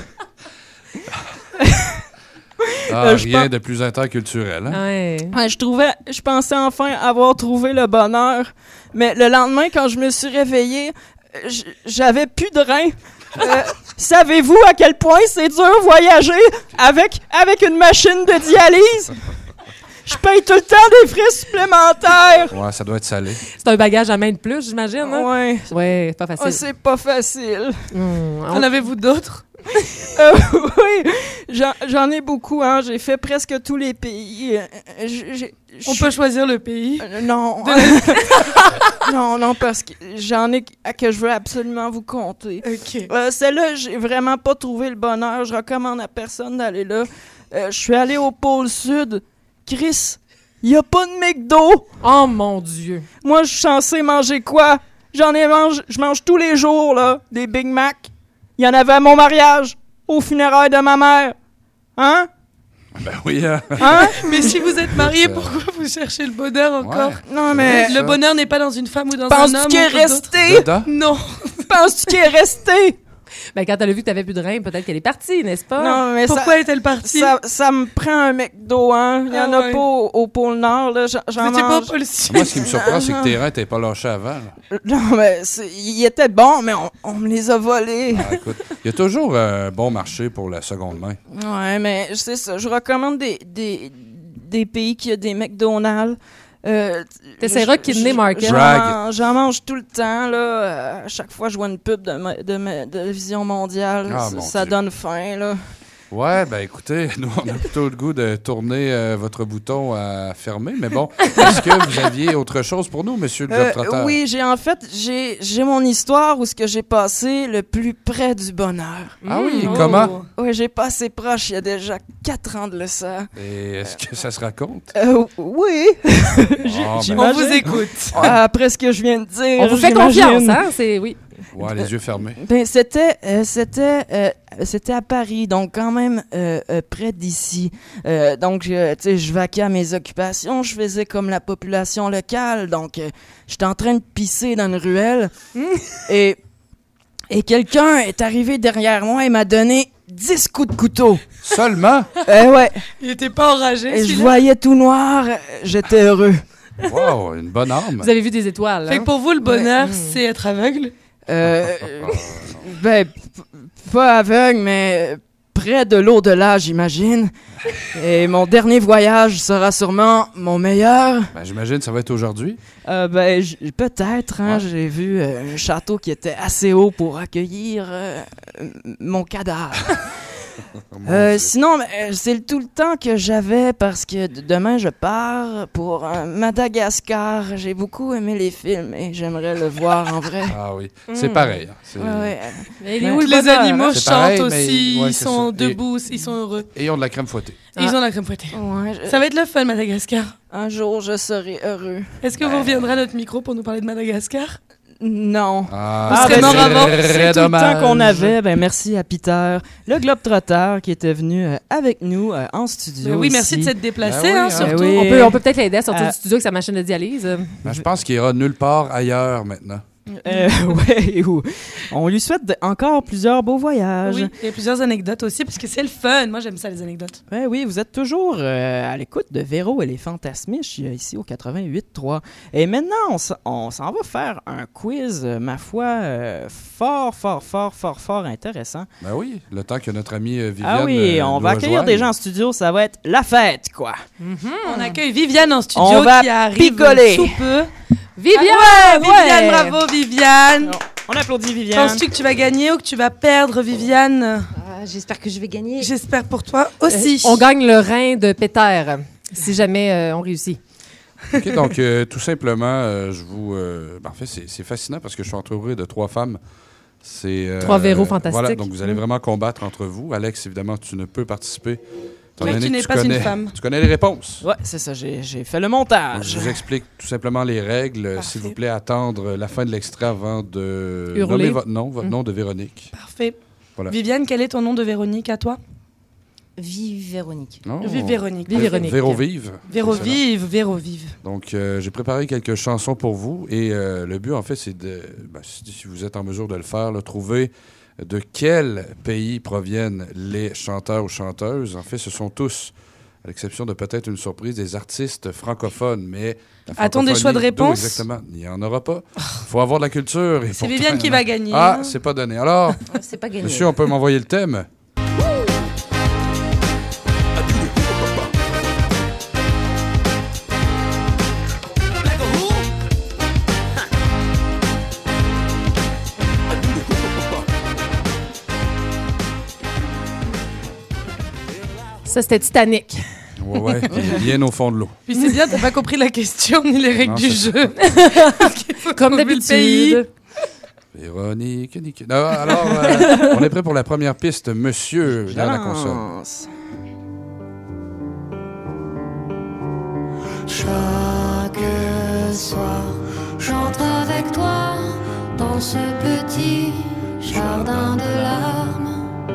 Je Rien pense- de plus interculturel. Hein? Ouais. Ouais, je pensais enfin avoir trouvé le bonheur. Mais le lendemain, quand je me suis réveillé, j'avais plus de reins. Savez-vous à quel point c'est dur voyager avec une machine de dialyse? Je paye tout le temps des frais supplémentaires. Ouais, ça doit être salé. C'est un bagage à main de plus, j'imagine. Hein? Ouais. Ouais, c'est pas facile. Ah, c'est pas facile. En avez-vous d'autres? Oui, j'en ai beaucoup. Hein. J'ai fait presque tous les pays. On peut choisir le pays. Non. non, parce que j'en ai que je veux absolument vous conter. OK. Celle-là, j'ai vraiment pas trouvé le bonheur. Je recommande à personne d'aller là. Je suis allé au pôle Sud. Chris, il a pas de McDo. Oh mon Dieu. Moi, je suis censé manger quoi? Je mange tous les jours, là, des Big Mac. Il y en avait à mon mariage, aux funérailles de ma mère. Hein? Ben oui, hein? Hein? Mais si vous êtes marié, pourquoi vous cherchez le bonheur encore? Ouais. Non, mais... Le bonheur n'est pas dans une femme ou dans un homme. Penses-tu qu'il est ou d'autres. resté? Dedans? Non. Penses-tu qu'il est resté? Ben, quand elle a vu que t'avais plus de reins, peut-être qu'elle est partie, n'est-ce pas? Non, mais Pourquoi est-elle partie? ça me prend un McDo, hein? Il y en Ah a ouais. pas au pôle Nord, là. J'en C'était pas mange. Paul Sud. Moi, ce qui me surprend, c'est que tes reins t'es pas lâché avant. là. Non, mais il était bon, mais on me les a volés. Ah, écoute, il y a toujours un bon marché pour la seconde main. Ouais, mais c'est ça. Je recommande des pays qui ont des McDonald's. T'essaieras de kidnapper Market. Drag. J'en mange tout le temps, là. À chaque fois, je vois une pub de Vision Mondiale. Ah, mon ça Dieu. donne faim, là. Ouais, ben écoutez, nous, on a plutôt le goût de tourner votre bouton à fermer. Mais bon, est-ce que vous aviez autre chose pour nous, monsieur le Globe-Trotter? Oui, j'ai mon histoire où ce que j'ai passé le plus près du bonheur. Ah oui, Oh. comment? Oui, j'ai passé proche il y a déjà 4 ans de ça. Et est-ce que ça se raconte? Oui. Ah, ben, J'imagine. On vous écoute. Après ce que je viens de dire. On vous fait j'imagine. confiance, hein? C'est, oui. ouais, les yeux fermés. Ben, c'était à Paris, donc quand même près d'ici. Donc, tu sais, je vaquais à mes occupations, je faisais comme la population locale, donc j'étais en train de pisser dans une ruelle et quelqu'un est arrivé derrière moi et m'a donné 10 coups de couteau. Seulement? Ouais, Il était pas enragé, et je celui-là? voyais tout noir, j'étais heureux. Wow, une bonne arme. Vous avez vu des étoiles, Fait hein? que pour vous, le bonheur, c'est être aveugle? Ben, pas aveugle, mais près de l'au-delà, j'imagine. Et mon dernier voyage sera sûrement mon meilleur. Ben, j'imagine que ça va être aujourd'hui. Ben, peut-être, hein, Ouais. j'ai vu un château qui était assez haut pour accueillir mon cadavre. Sinon, c'est tout le temps que j'avais parce que demain je pars pour Madagascar. J'ai beaucoup aimé les films et j'aimerais le voir en vrai. Ah oui, c'est pareil. Hein. C'est- Mais il est où le Les bonheur, animaux hein? C'est chantent pareil, mais- aussi, ouais, ils c'est sont ça. debout, ils sont heureux. Et ils ont de la crème fouettée. Et ils ont la crème fouettée. Ouais, Ça va être le fun, Madagascar. un jour, je serai heureux. Est-ce que vous reviendrez à notre micro pour nous parler de Madagascar? Non. Ah, serez mort avant. C'est tout le dommage. temps qu'on avait. Ben, merci à Peter, le Globetrotter, qui était venu avec nous en studio. Oui, merci de ici. s'être déplacé, Ben oui, hein, hein. surtout. Oui. On peut peut-être l'aider à sortir Euh, du studio avec sa machine de dialyse. Ben, je pense qu'il ira nulle part ailleurs maintenant. Ouais, on lui souhaite encore plusieurs beaux voyages. Oui, et plusieurs anecdotes aussi, parce que c'est le fun. Moi, j'aime ça, les anecdotes. Ouais, oui, vous êtes toujours à l'écoute de Véro et les Fantasmiches ici au 88.3. Et maintenant, on s'en va faire un quiz, ma foi, fort intéressant. Ben oui, le temps que notre ami Viviane. Ah oui, on nous va accueillir rejoigne. des gens en studio, ça va être la fête, quoi. On accueille Viviane en studio On va qui arrive picoler. sous peu. Viviane! Ah ouais, Viviane, ouais! bravo Viviane. On applaudit Viviane. Penses-tu que tu vas gagner ou que tu vas perdre, Viviane? J'espère que je vais gagner. J'espère pour toi aussi. On gagne le rein de Péter, si jamais on réussit. OK, donc, tout simplement, je vous. En fait, c'est fascinant parce que je suis entouré de 3 femmes. C'est, Trois Véros fantastiques. Voilà, donc vous allez vraiment combattre entre vous. Alex, évidemment, tu ne peux participer. étant Oui, donné tu que n'es pas une connais- femme. Tu connais les réponses. Ouais, c'est ça, j'ai fait le Donc, montage. je vous explique tout simplement les règles. Parfait. S'il vous plaît, attendre la fin de l'extrait avant de Hurler. nommer votre nom de Véronique. Parfait. Voilà. Viviane, quel est ton nom de Véronique à toi? Vive Véronique. Non. Vive Véronique. Vive Véronique. Véro vive. Véro Excellent. vive, Véro vive. Donc, j'ai préparé quelques chansons pour vous et le but, en fait, c'est de, si vous êtes en mesure de le faire, là, trouver de quel pays proviennent les chanteurs ou chanteuses. En fait, ce sont tous, à l'exception de peut-être une surprise, des artistes francophones, mais... la A-t-on des francophonie, choix de d'où réponse? exactement. Il n'y en aura pas. Il faut avoir de la culture. et C'est pourtant, Viviane il y qui en a. va gagner. Ah, hein. c'est pas donné. Alors, C'est pas gagné. monsieur, on peut m'envoyer le thème? Ça, c'était Titanic. Ouais, ouais. Bien au fond de l'eau. Puis c'est bien, t'as pas compris la question ni les règles Non, du c'est jeu. Comme trouver le pays. d'habitude. Véronique, Nick. Non, alors, on est prêt pour la première piste, monsieur, dans la console. Lance. Chaque soir, j'entre avec toi dans ce petit jardin de larmes.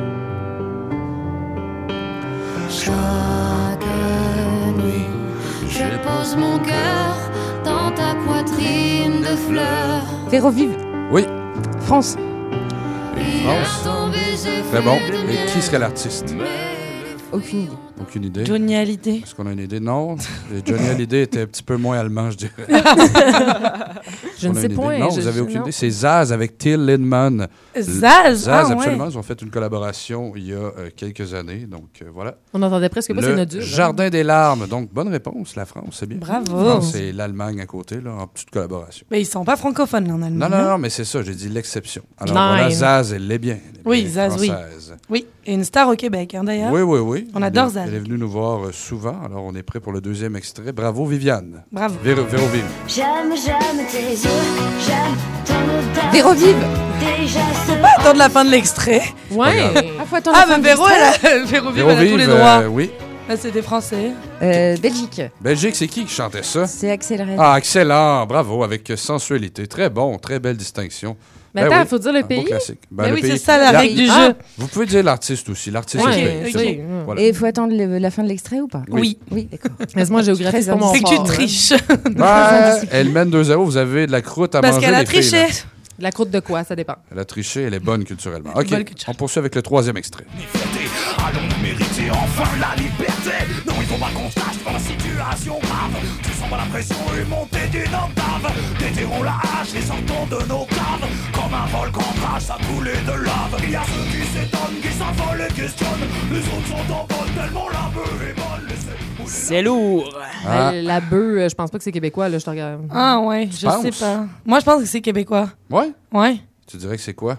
Chaque nuit, je pose mon cœur dans ta poitrine de fleurs. Véro vive. Oui, France. France. Ton baiser Très bon. fait de Et qui serait l'artiste? Aucune idée. Aucune idée. Johnny Hallyday. Est-ce qu'on a une idée? Non. Johnny Hallyday était un petit peu moins allemand, je dirais. Je ne On a sais une idée. point. Non, vous avez aucune idée. C'est Zaz avec Till Lindemann. Zaz, Zaz, ah ouais. absolument. Ils ont fait une collaboration il y a quelques années. Donc, voilà. On n'entendait presque pas, c'est Le notre dur. Jardin des larmes. Donc, bonne réponse, la France, c'est bien. Bravo. La France et l'Allemagne à côté, là, en petite collaboration. Mais ils sont pas francophones, là, en Allemagne. Non, mais c'est ça, j'ai dit l'exception. Alors, Nine. voilà, Zaz, elle l'est bien. Elle est Oui, bien Zaz, oui. française. Oui, et une star au Québec, hein, d'ailleurs. Oui. On adore Elle Zaz. est venue nous voir souvent. Alors, on est prêt pour le deuxième extrait. Bravo, Viviane. Bravo. Véro vive. J'aime tes yeux, j'aime ton odeur. Véro vive. Déjà ce Attendre la fin de l'extrait. Ouais. Ah, faut attendre Ah, la fin mais de Véro, l'extrait. Véro Vive, Véro elle a tous les vive, droits. oui. Là, c'est des Français. Belgique. Belgique, c'est qui chantait ça? C'est accéléré. Ah, excellent. Bravo, avec sensualité. Très bon, très belle distinction. Mais Ben attends, il oui, faut dire le un beau pays. classique. Ben, Mais le oui, pays. c'est ça la règle du Ah. jeu. Vous pouvez dire l'artiste aussi. L'artiste, Ouais, c'est bien, c'est ok. bon. Voilà. Et il faut attendre la fin de l'extrait ou pas? Oui. Oui, d'accord. Laisse-moi géographie, c'est pas mon C'est que tu fort, hein. triches. Ouais, elle mène 2-0. Vous avez de la croûte à Parce manger, qu'elle a les filles, triché. là. La croûte de quoi, ça dépend. Elle a triché, elle est bonne culturellement. OK, Bonne culture. on poursuit avec le troisième extrait. Allons mériter enfin la liberté. Non, il faut pas qu'on se cache dans la situation grave. Tu sens pas la pression et montée d'une octave. Déterrons la hache et sortons de nos caves. Comme un volcan crache à couler de lave. Il y a ceux qui s'étonnent, qui s'affolent et questionnent. Les autres sont en vol tellement la bœuf est molle. C'est lourd. Ah. La bœuf, je pense pas que c'est québécois, là, je te regarde. Ah ouais, je penses? sais pas. Moi, je pense que c'est québécois. Ouais? Ouais. Tu dirais que c'est quoi?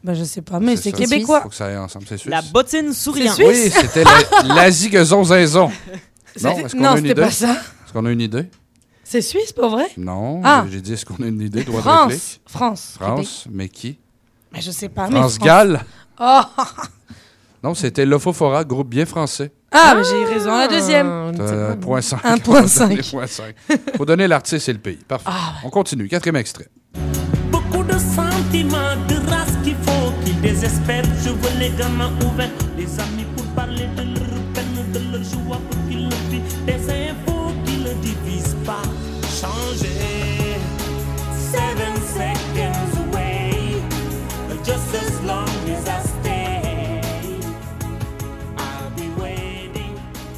Ben, je sais pas, mais c'est ça. québécois. Faut que ça aille ensemble, c'est suisse. La bottine souriante. C'est Oui, suisse. c'était l'Asie que zon. Non, est-ce qu'on a une c'était idée? pas ça. Est-ce qu'on a une idée? C'est suisse, pour vrai? Non, Ah. j'ai dit, est-ce qu'on a une idée? Droit de réplique. France. France, mais qui? Mais je sais pas, mais France Gall? Oh! Non, c'était Lofofora, groupe bien français. Ah, mais j'ai raison. La deuxième. 1.5. 1.5. Faut donner l'artiste et le pays. Parfait. Ah, On continue. 4e extrait. Beaucoup de sentiments, de race qu'il faut, qu'ils désespèrent. Je veux les gamins ouverts, les amis pour parler de leur peine, de leur joie pour qu'ils le vivent. Des infos qui ne divisent pas. Changer. 7 seconds away, just as long as I stay. I'll be waiting.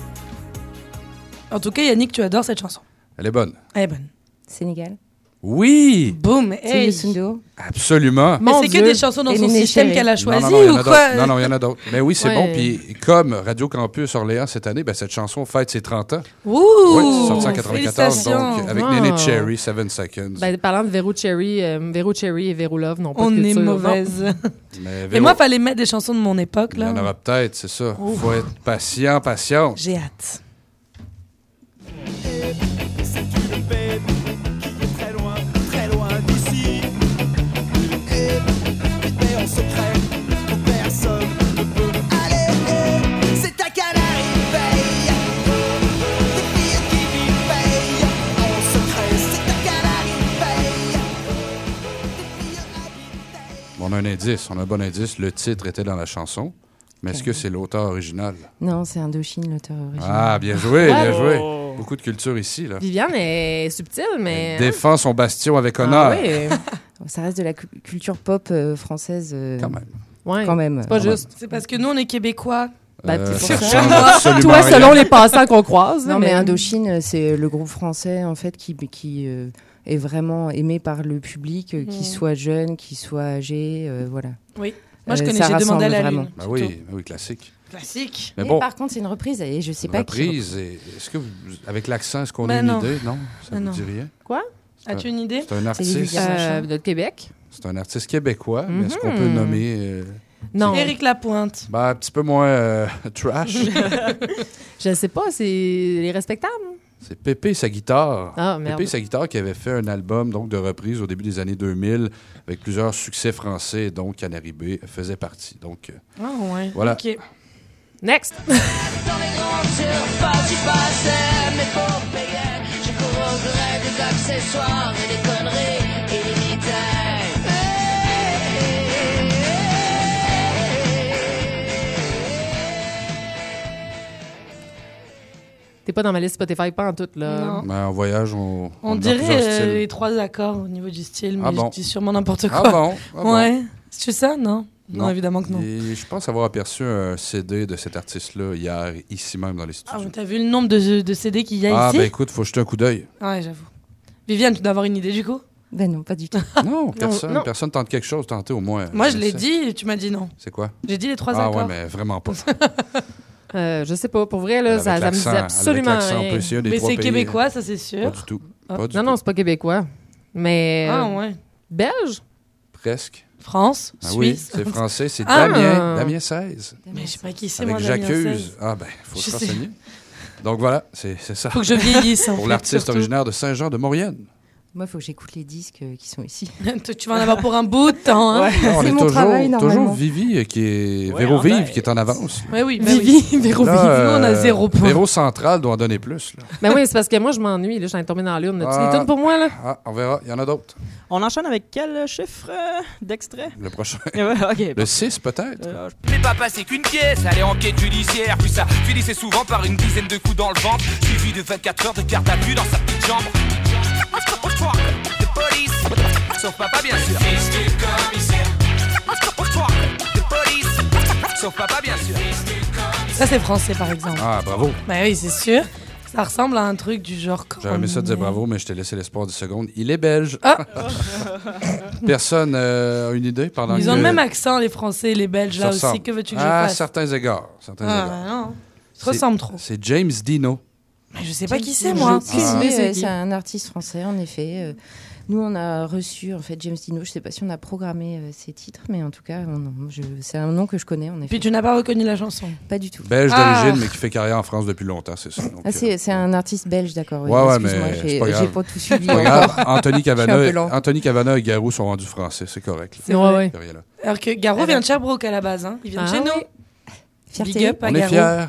En tout cas, Yannick, tu adores cette chanson. Elle est bonne. Elle est bonne. Sénégal. Oui! Boum, C'est hey. Youssou N'Dour. Absolument. Mais Mon c'est que Dieu. des chansons dans Et son Néné système Chéri. qu'elle a choisi il y en ou a quoi? d'autres. Non, il y en a d'autres. Mais oui, c'est Ouais. bon. Puis comme Radio Campus Orléans cette année, ben, cette chanson fête ses 30 ans. Ouh! Oui, c'est sorti en 94. Félicitations. Donc, avec Wow. Néné Cherry, 7 Seconds. Ben, parlant de Véro Cherry et Véro Love n'ont pas On de est culture. mauvaise. Mais Et Véro, moi, fallait mettre des chansons de mon époque, il y là. en aura peut-être, c'est ça. Faut être patient. J'ai hâte. C'est une babe qui est très loin d'ici. Et en secret, où personne ne peut aller. C'est ta Canarie paye. Des filles qui vivent payent. En secret, c'est ta Canarie paye. Des filles habitent. On a un indice, on a un bon indice. Le titre était dans la chanson. Mais est-ce que c'est l'auteur original? Non, c'est Indochine, l'auteur original. Ah, bien joué, bien Oh. joué. Beaucoup de culture ici, là. Viviane est subtile, mais... Elle défend son bastion avec honneur. Ah, oui. Ça reste de la culture pop française. Quand même. Ouais. Quand même. C'est pas Quand juste. C'est parce que nous, on est québécois. Ben, c'est Ça pour ça. change absolument Toi, rien. selon les passants qu'on croise. Non, mais Indochine, c'est le groupe français, en fait, qui est vraiment aimé par le public, qu'il soit jeune, qu'il soit âgé, voilà. Oui. Moi, je connais, ça j'ai demandé à rassemble la vraiment. lune. Ben oui, oui, classique. Classique. Mais Et bon, par contre, c'est une reprise, et je sais une pas qui. reprise. Est-ce que, avec l'accent, est-ce qu'on a Ben une non. idée? Non? Ça Ben vous non. dit rien? Quoi? As-tu une idée? C'est un artiste. Liliane. De Québec? C'est un artiste québécois, mais est-ce qu'on peut le nommer? Non. Éric Lapointe. Ben, un petit peu moins trash. Je sais pas, c'est les respectables. C'est Pépé et sa guitare. Ah, merde. Pépé et sa guitare qui avait fait un album donc, de reprise au début des années 2000 avec plusieurs succès français, donc Canary Bay faisait partie. Donc, Ah ouais. Voilà. Ok. Next! Dans les grandes surfaces, j'y passais mes pauvres billets. Je cours au gré des accessoires et des conneries illimitées. T'es pas dans ma liste Spotify, pas en tout, là. Non. ben, en voyage, on On est dans plusieurs dirait styles. les 3 accords au niveau du style, mais Ah bon? je dis sûrement n'importe quoi. Ah bon? Ah bon? Ouais. C'est ça, non? Non, évidemment que non. Et je pense avoir aperçu un CD de cet artiste-là hier, ici même dans les Ah, studios. mais t'as vu le nombre de CD qu'il y a Ah, ici? ben écoute, faut jeter un coup d'œil. Ouais, j'avoue. Viviane, tu dois avoir une idée du coup? Ben non, pas du tout. Non, personne. non. Personne tente quelque chose, tentez au moins. Moi, je l'ai sais. dit et tu m'as dit non. C'est quoi? J'ai dit les 3 Ah accords. ouais, mais vraiment pas. Je sais pas, pour vrai, là, Avec ça me l'accent, disait avec absolument l'accent, on rien. peut essayer un des Mais trois c'est pays. québécois, ça c'est Pas sûr. du tout. Ah. Pas du Non, tout. non, c'est pas québécois. Mais Ah ouais. belge? Presque. France, Ah oui, Suisse. c'est français, c'est Ah. Damien 16. Mais je sais pas qui c'est Avec moi, Damien J'accuse. 16. Ah ben, faut Je se sais. renseigner. Donc voilà, c'est ça. Faut que je vieillisse en Pour fait, l'artiste surtout. originaire de Saint-Jean-de-Maurienne. Moi, il faut que j'écoute les disques qui sont ici. Tu vas en avoir pour un bout de temps, hein? On C'est est mon travail, toujours normalement. Vivi qui est Ouais, Véro en Vive fait. qui est en avance. Ouais, oui, bah Vivi, oui. Véro Là, Vivi. Nous, on a 0 point. Véro Central doit en donner plus. Là. Ben oui, c'est parce que moi, je m'ennuie. Là, je suis tombée dans la lune. As-tu Ah. des tunes pour moi, là? Ah, on verra, il y en a d'autres. On enchaîne avec quel chiffre d'extrait? Le prochain. Ouais, ok. Le 6 peut-être. Mais pas passé qu'une pièce, allez enquête judiciaire. Puis ça finissait souvent par une dizaine de coups dans le ventre, suivi de 24 heures de garde à vue dans sa petite chambre. De police, sauf papa bien sûr. Fils du commissaire. De police, sauf papa bien sûr. Ça, c'est français, par exemple. Ah, bravo. Bah oui, c'est sûr. Ça ressemble à un truc du genre. J'aurais aimé ça dire bravo, mais je t'ai laissé l'espoir 10 secondes. Il est belge. Ah. Personne a une idée pendant Ils que... ont le même accent, les Français et les Belges, Ça là aussi. ressemble. Que veux-tu que je À fasse? certains égards. Certains Ah, égards. bah non. Ils se ressemblent trop. C'est James Dino. Mais je sais pas qui c'est, moi. C'est un artiste français, en effet. Nous, on a reçu, en fait, James Dino. Je sais pas si on a programmé ses titres, mais en tout cas, c'est un nom que je connais, en effet. Puis tu n'as pas reconnu la chanson? Pas du tout. Belge d'origine, mais qui fait carrière en France depuis longtemps, c'est ça. Donc, c'est un artiste belge, d'accord. Oui. Ouais, excuse-moi, mais c'est pas grave. j'ai pas tout suivi. C'est pas grave. Encore. Anthony Cavana et Garou sont rendus français, c'est correct. C'est vrai. Alors que Garou vient de Sherbrooke à la base. Hein. Il vient de chez nous. Fierté. Big up à On est Garou. fiers.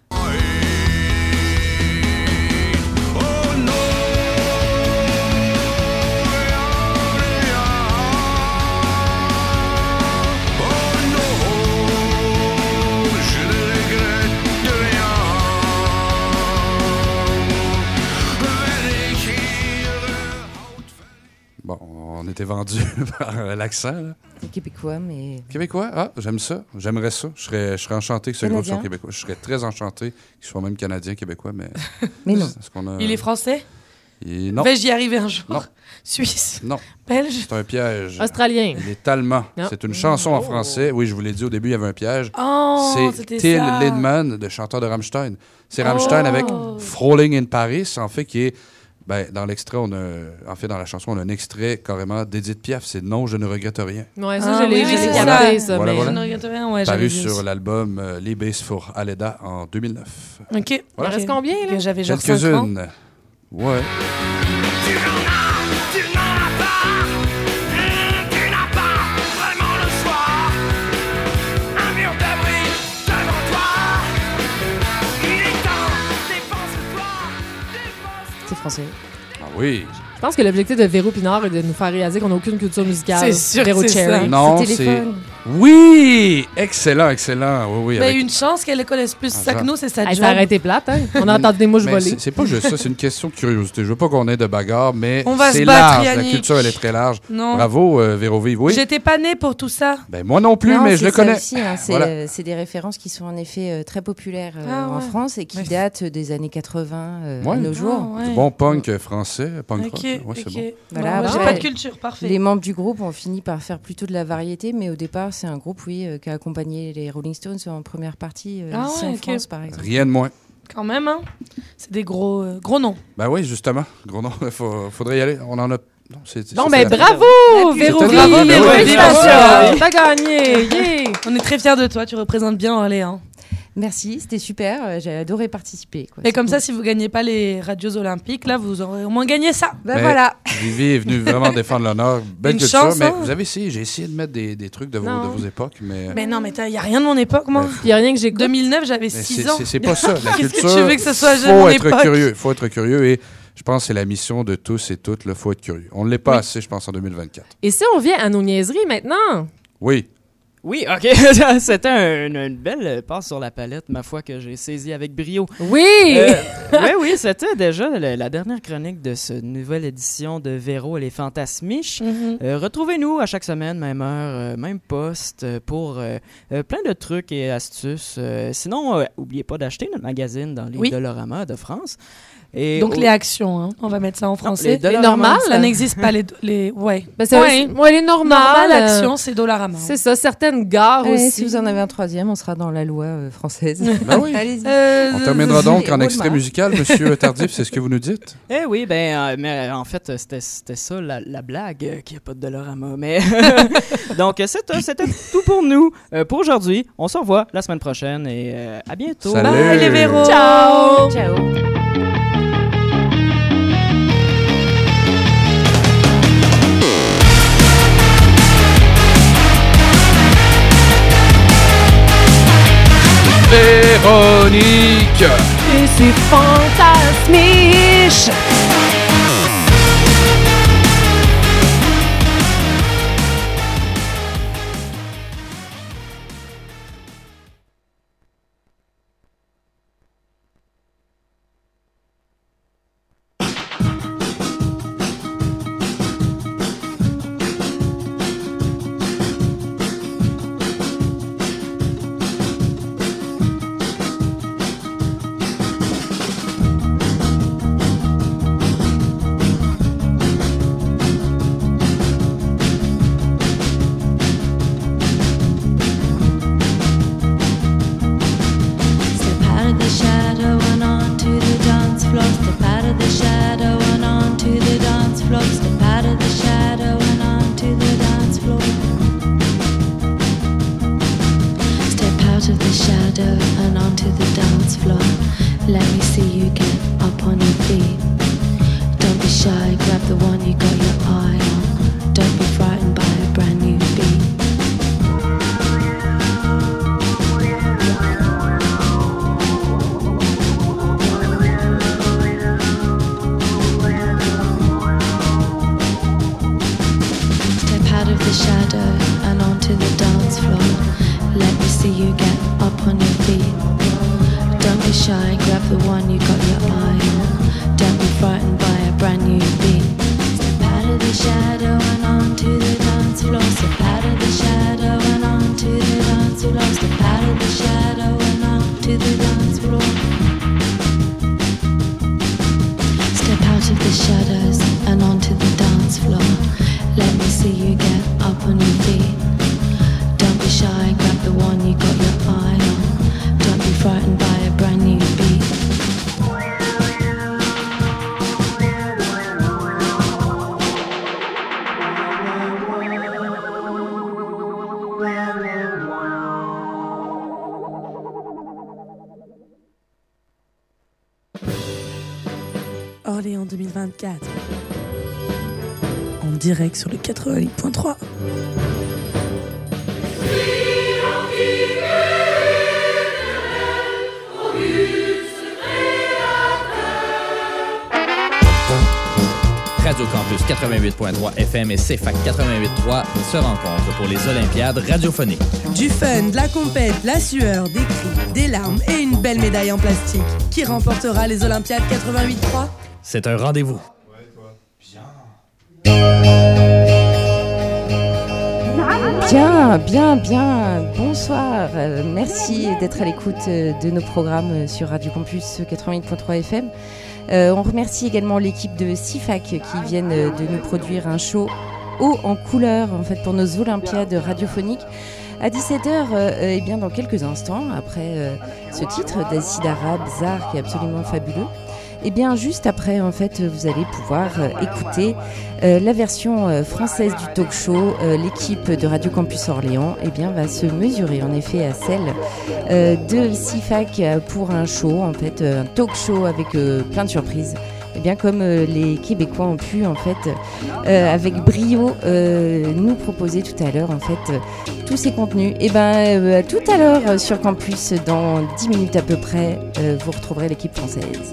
Bon, on était vendu par l'accent, là. C'est québécois, mais... Québécois? Ah, j'aime ça. J'aimerais ça. Je serais enchanté que ce groupe soit Canadien? québécois. Je serais très enchanté qu'il soit même canadien, québécois, mais... Mais non. Est-ce qu'on a... Il est français? Non. Vais-je y arriver un jour? Non. Suisse? Non. Belge? C'est un piège. Australien. Il est allemand. Non. C'est une chanson en français. Oui, je vous l'ai dit au début, il y avait un piège. Oh, c'est c'était Till ça. Lindemann, le chanteur de Rammstein. C'est Rammstein avec Frühling in Paris, en fait, qui est... Ben, dans l'extrait, dans la chanson, on a un extrait carrément d'Edith Piaf. C'est Non, je ne regrette rien. Ouais, ça, je l'ai c'est capté, ça. Voilà, mais... voilà. Je ne regrette rien, ouais, Paru j'avais vu sur aussi. l'album Liebes für Aleda en 2009. OK. Il en reste combien, là? Que j'avais genre 5 ans. Quelques-unes. Ouais. C'est français. Ah oui. Je pense que l'objectif de Véro Pinard est de nous faire réaliser qu'on n'a aucune culture musicale. C'est sûr Véro que c'est Cherry. ça. Non, C'est téléphone. Oui! Excellent, excellent. Oui, oui. Mais avec- une chance qu'elle connaisse plus ça que nous, c'est sa Hey, job. ça aurait été plate, hein? On a entendu des mouches Mais voler. c'est pas juste ça, c'est une question de curiosité. Je veux pas qu'on ait de bagarre, mais On va c'est se battre, large. La Yannick. culture, elle est très large. Non. Bravo, Véro Vive. Oui. J'étais pas née pour tout ça. Ben, moi non plus, Non, mais je c'est le ça connais. aussi, hein. C'est des références qui sont en effet très populaires Ah en ouais. France et qui Ouais. datent des années 80 Ouais. à nos jours. Ah ouais. Du bon punk français, punk Ok, rock. Ouais, c'est ok. bon. Voilà, Bon, j'ai après, pas de culture, parfait. Les membres du groupe ont fini par faire plutôt de la variété, mais au départ, c'est un groupe, oui, qui a accompagné les Rolling Stones en première partie Ah ici ouais, en ok. France, par exemple. Rien de moins. Quand même, hein. C'est des gros noms. Ben oui, justement. Gros nom. Faudrait y aller. On en a. Non, Non, ben bravo, Véro C'était Vive! bravo, ben oui, Félicitations! T'as gagné! Yeah! On est très fiers de toi, tu représentes bien Orléans. Merci, c'était super. J'ai adoré participer. Quoi. Et comme ça, si vous gagnez pas les radios olympiques, là, vous aurez au moins gagné ça. Ben voilà. Vivi est venu vraiment défendre l'honneur. Belle Une culture, chance, mais hein. vous avez essayé. J'ai essayé de mettre des trucs de vos époques, mais. Mais non, mais il y a rien de mon époque, moi. Il y a rien que j'écoute. 2009, j'avais Mais 6 ans. c'est pas ça. La Qu'est-ce culture. que tu veux que ce soit de faut mon être époque? curieux. Faut être curieux et je pense que c'est la mission de tous et toutes. Il faut être curieux. On ne l'est pas Oui. assez, je pense, en 2024. Et si on vient à nos niaiseries maintenant? Oui. Oui, OK. C'était une belle passe sur la palette, ma foi, que j'ai saisie avec brio. Oui! Oui, c'était déjà la dernière chronique de cette nouvelle édition de Véro et les Fantasmiches. Retrouvez-nous à chaque semaine, même heure, même poste, pour plein de trucs et astuces. Sinon, n'oubliez pas d'acheter notre magazine dans les Oui. Doloramas de France. Et Donc les actions, hein. On va mettre ça en français. les normales? Ça n'existe pas, les... Ouais. Ben, c'est Ouais. les normales. Normale action, c'est Dollarama. C'est ça, certaines gares Allez, aussi. si vous en avez un troisième, on sera dans la loi française. Ben oui. Allez-y. On terminera donc en et extrait Walmart. musical, Monsieur Tardif, c'est ce que vous nous dites? Eh oui, mais en fait, c'était ça la blague, qu'il n'y a pas de Dollarama. Mais donc, c'était tout pour nous pour aujourd'hui. On se revoit la semaine prochaine et à bientôt. Salut. Bye les Véros. Ciao! Ciao. Véronique! Et c'est fantasmiche! feet. Don't be shy, grab the one you got your eye on. Don't be frightened by a brand new beat. Step out of the shadow and onto the dance floor. Step out of the shadow and onto the dance floor. Step out of the shadow and onto the dance floor. Step out of the shadows and onto the dance floor. Let me see you get up on your feet. Don't be shy, grab the one you got your eye on. Don't be frightened by a brand new beat. Orléans 2024. En direct sur le 88.3. Radio Campus 88.3 FM et CFAC 88.3 se rencontrent pour les Olympiades radiophoniques. Du fun, de la compète, de la sueur, des cris, des larmes et une belle médaille en plastique. Qui remportera les Olympiades 88.3 ? C'est un rendez-vous. Bien. Bonsoir. Merci d'être à l'écoute de nos programmes sur Radio Campus 88.3 FM. On remercie également l'équipe de CIFAC qui viennent de nous produire un show haut en couleur en fait, pour nos Olympiades radiophoniques. À 17h, et bien dans quelques instants, après ce titre d'Acid Arabe, Zar, qui est absolument fabuleux, et bien juste après, en fait, vous allez pouvoir écouter la version française du talk show. L'équipe de Radio Campus Orléans va se mesurer en effet à celle de CIFAC pour un show, en fait, un talk show avec plein de surprises. Et bien comme les Québécois ont pu en fait avec brio nous proposer tout à l'heure en fait tous ces contenus. Et tout à l'heure sur Campus dans 10 minutes à peu près vous retrouverez l'équipe française.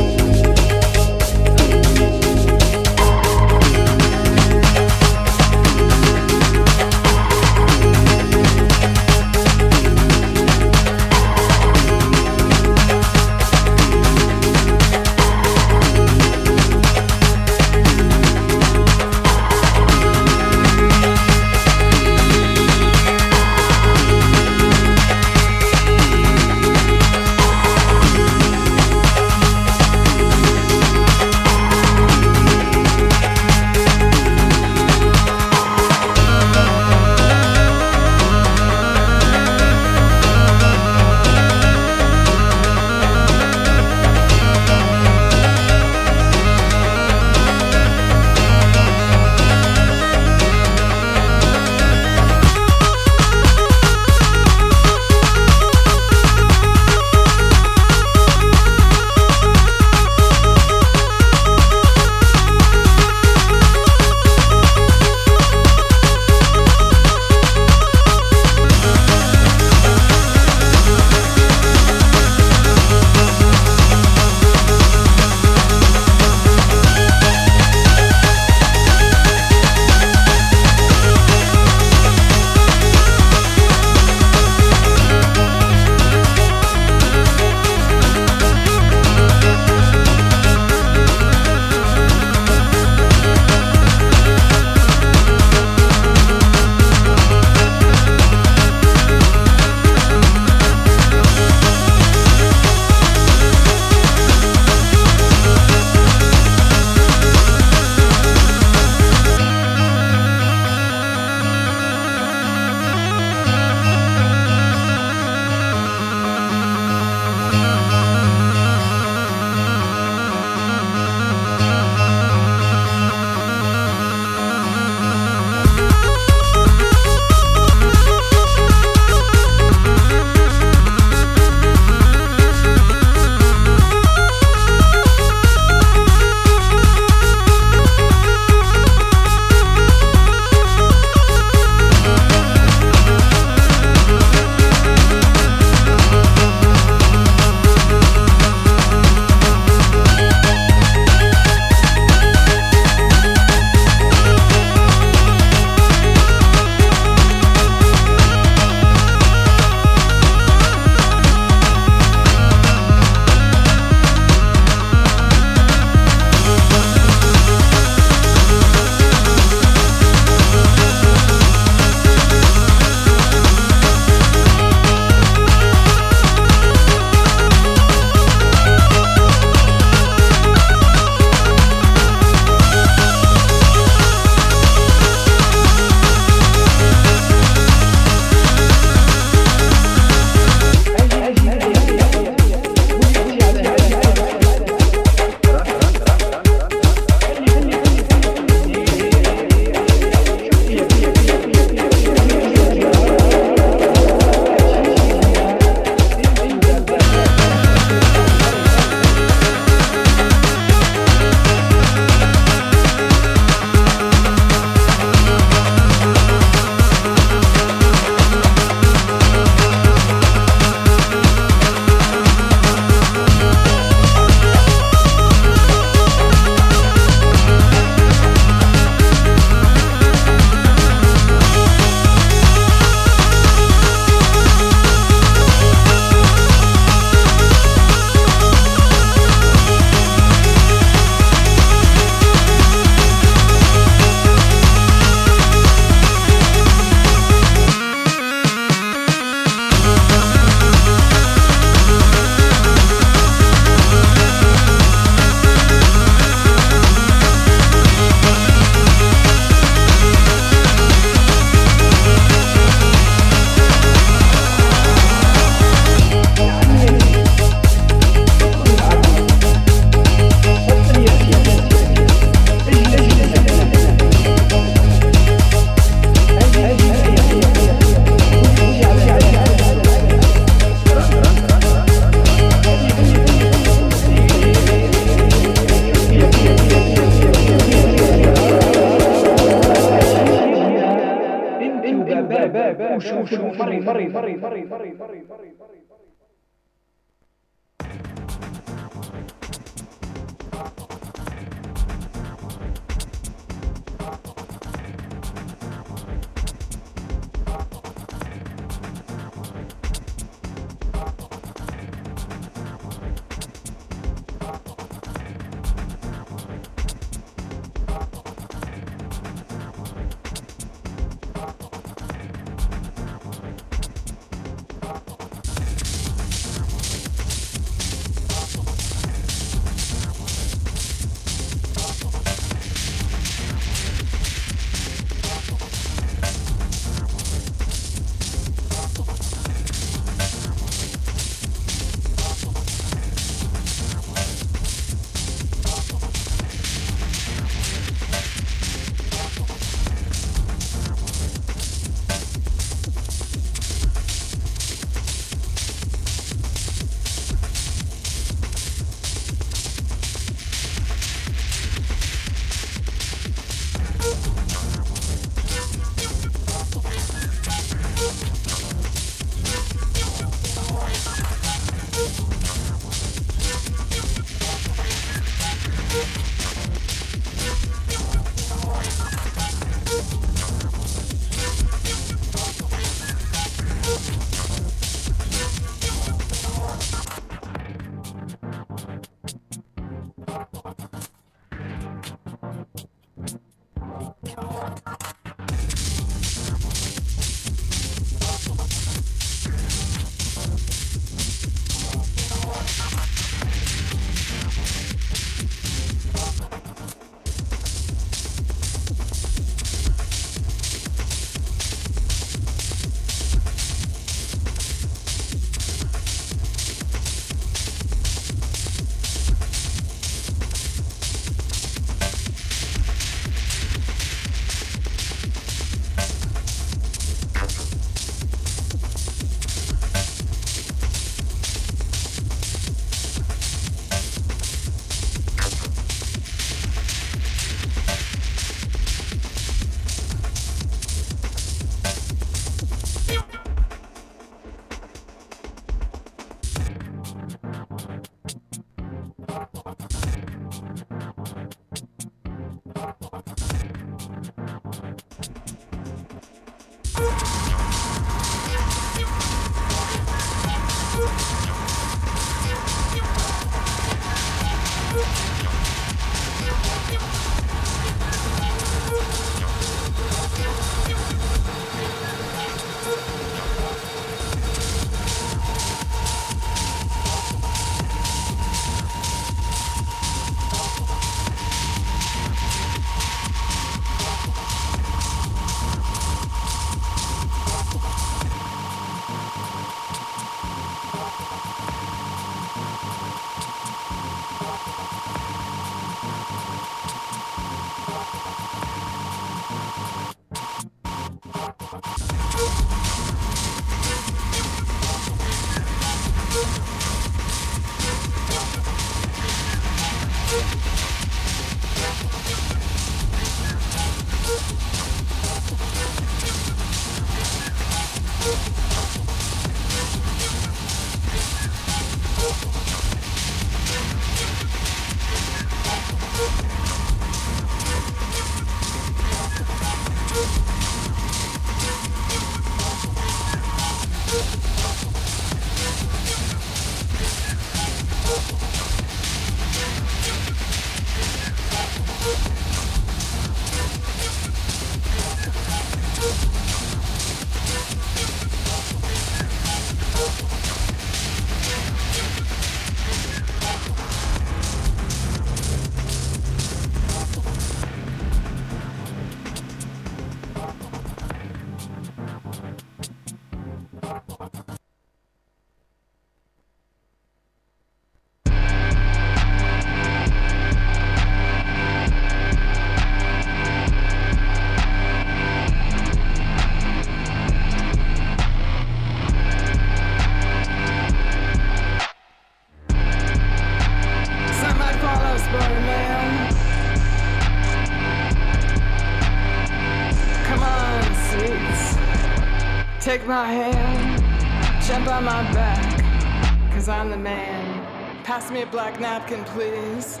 Take my hand, jump on my back, 'cause I'm the man. Pass me a black napkin, please.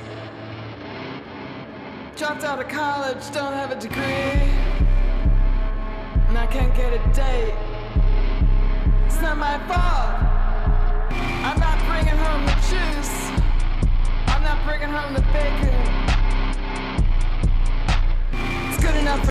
Dropped out of college, don't have a degree, and I can't get a date. It's not my fault. I'm not bringing home the juice. I'm not bringing home the bacon. It's good enough for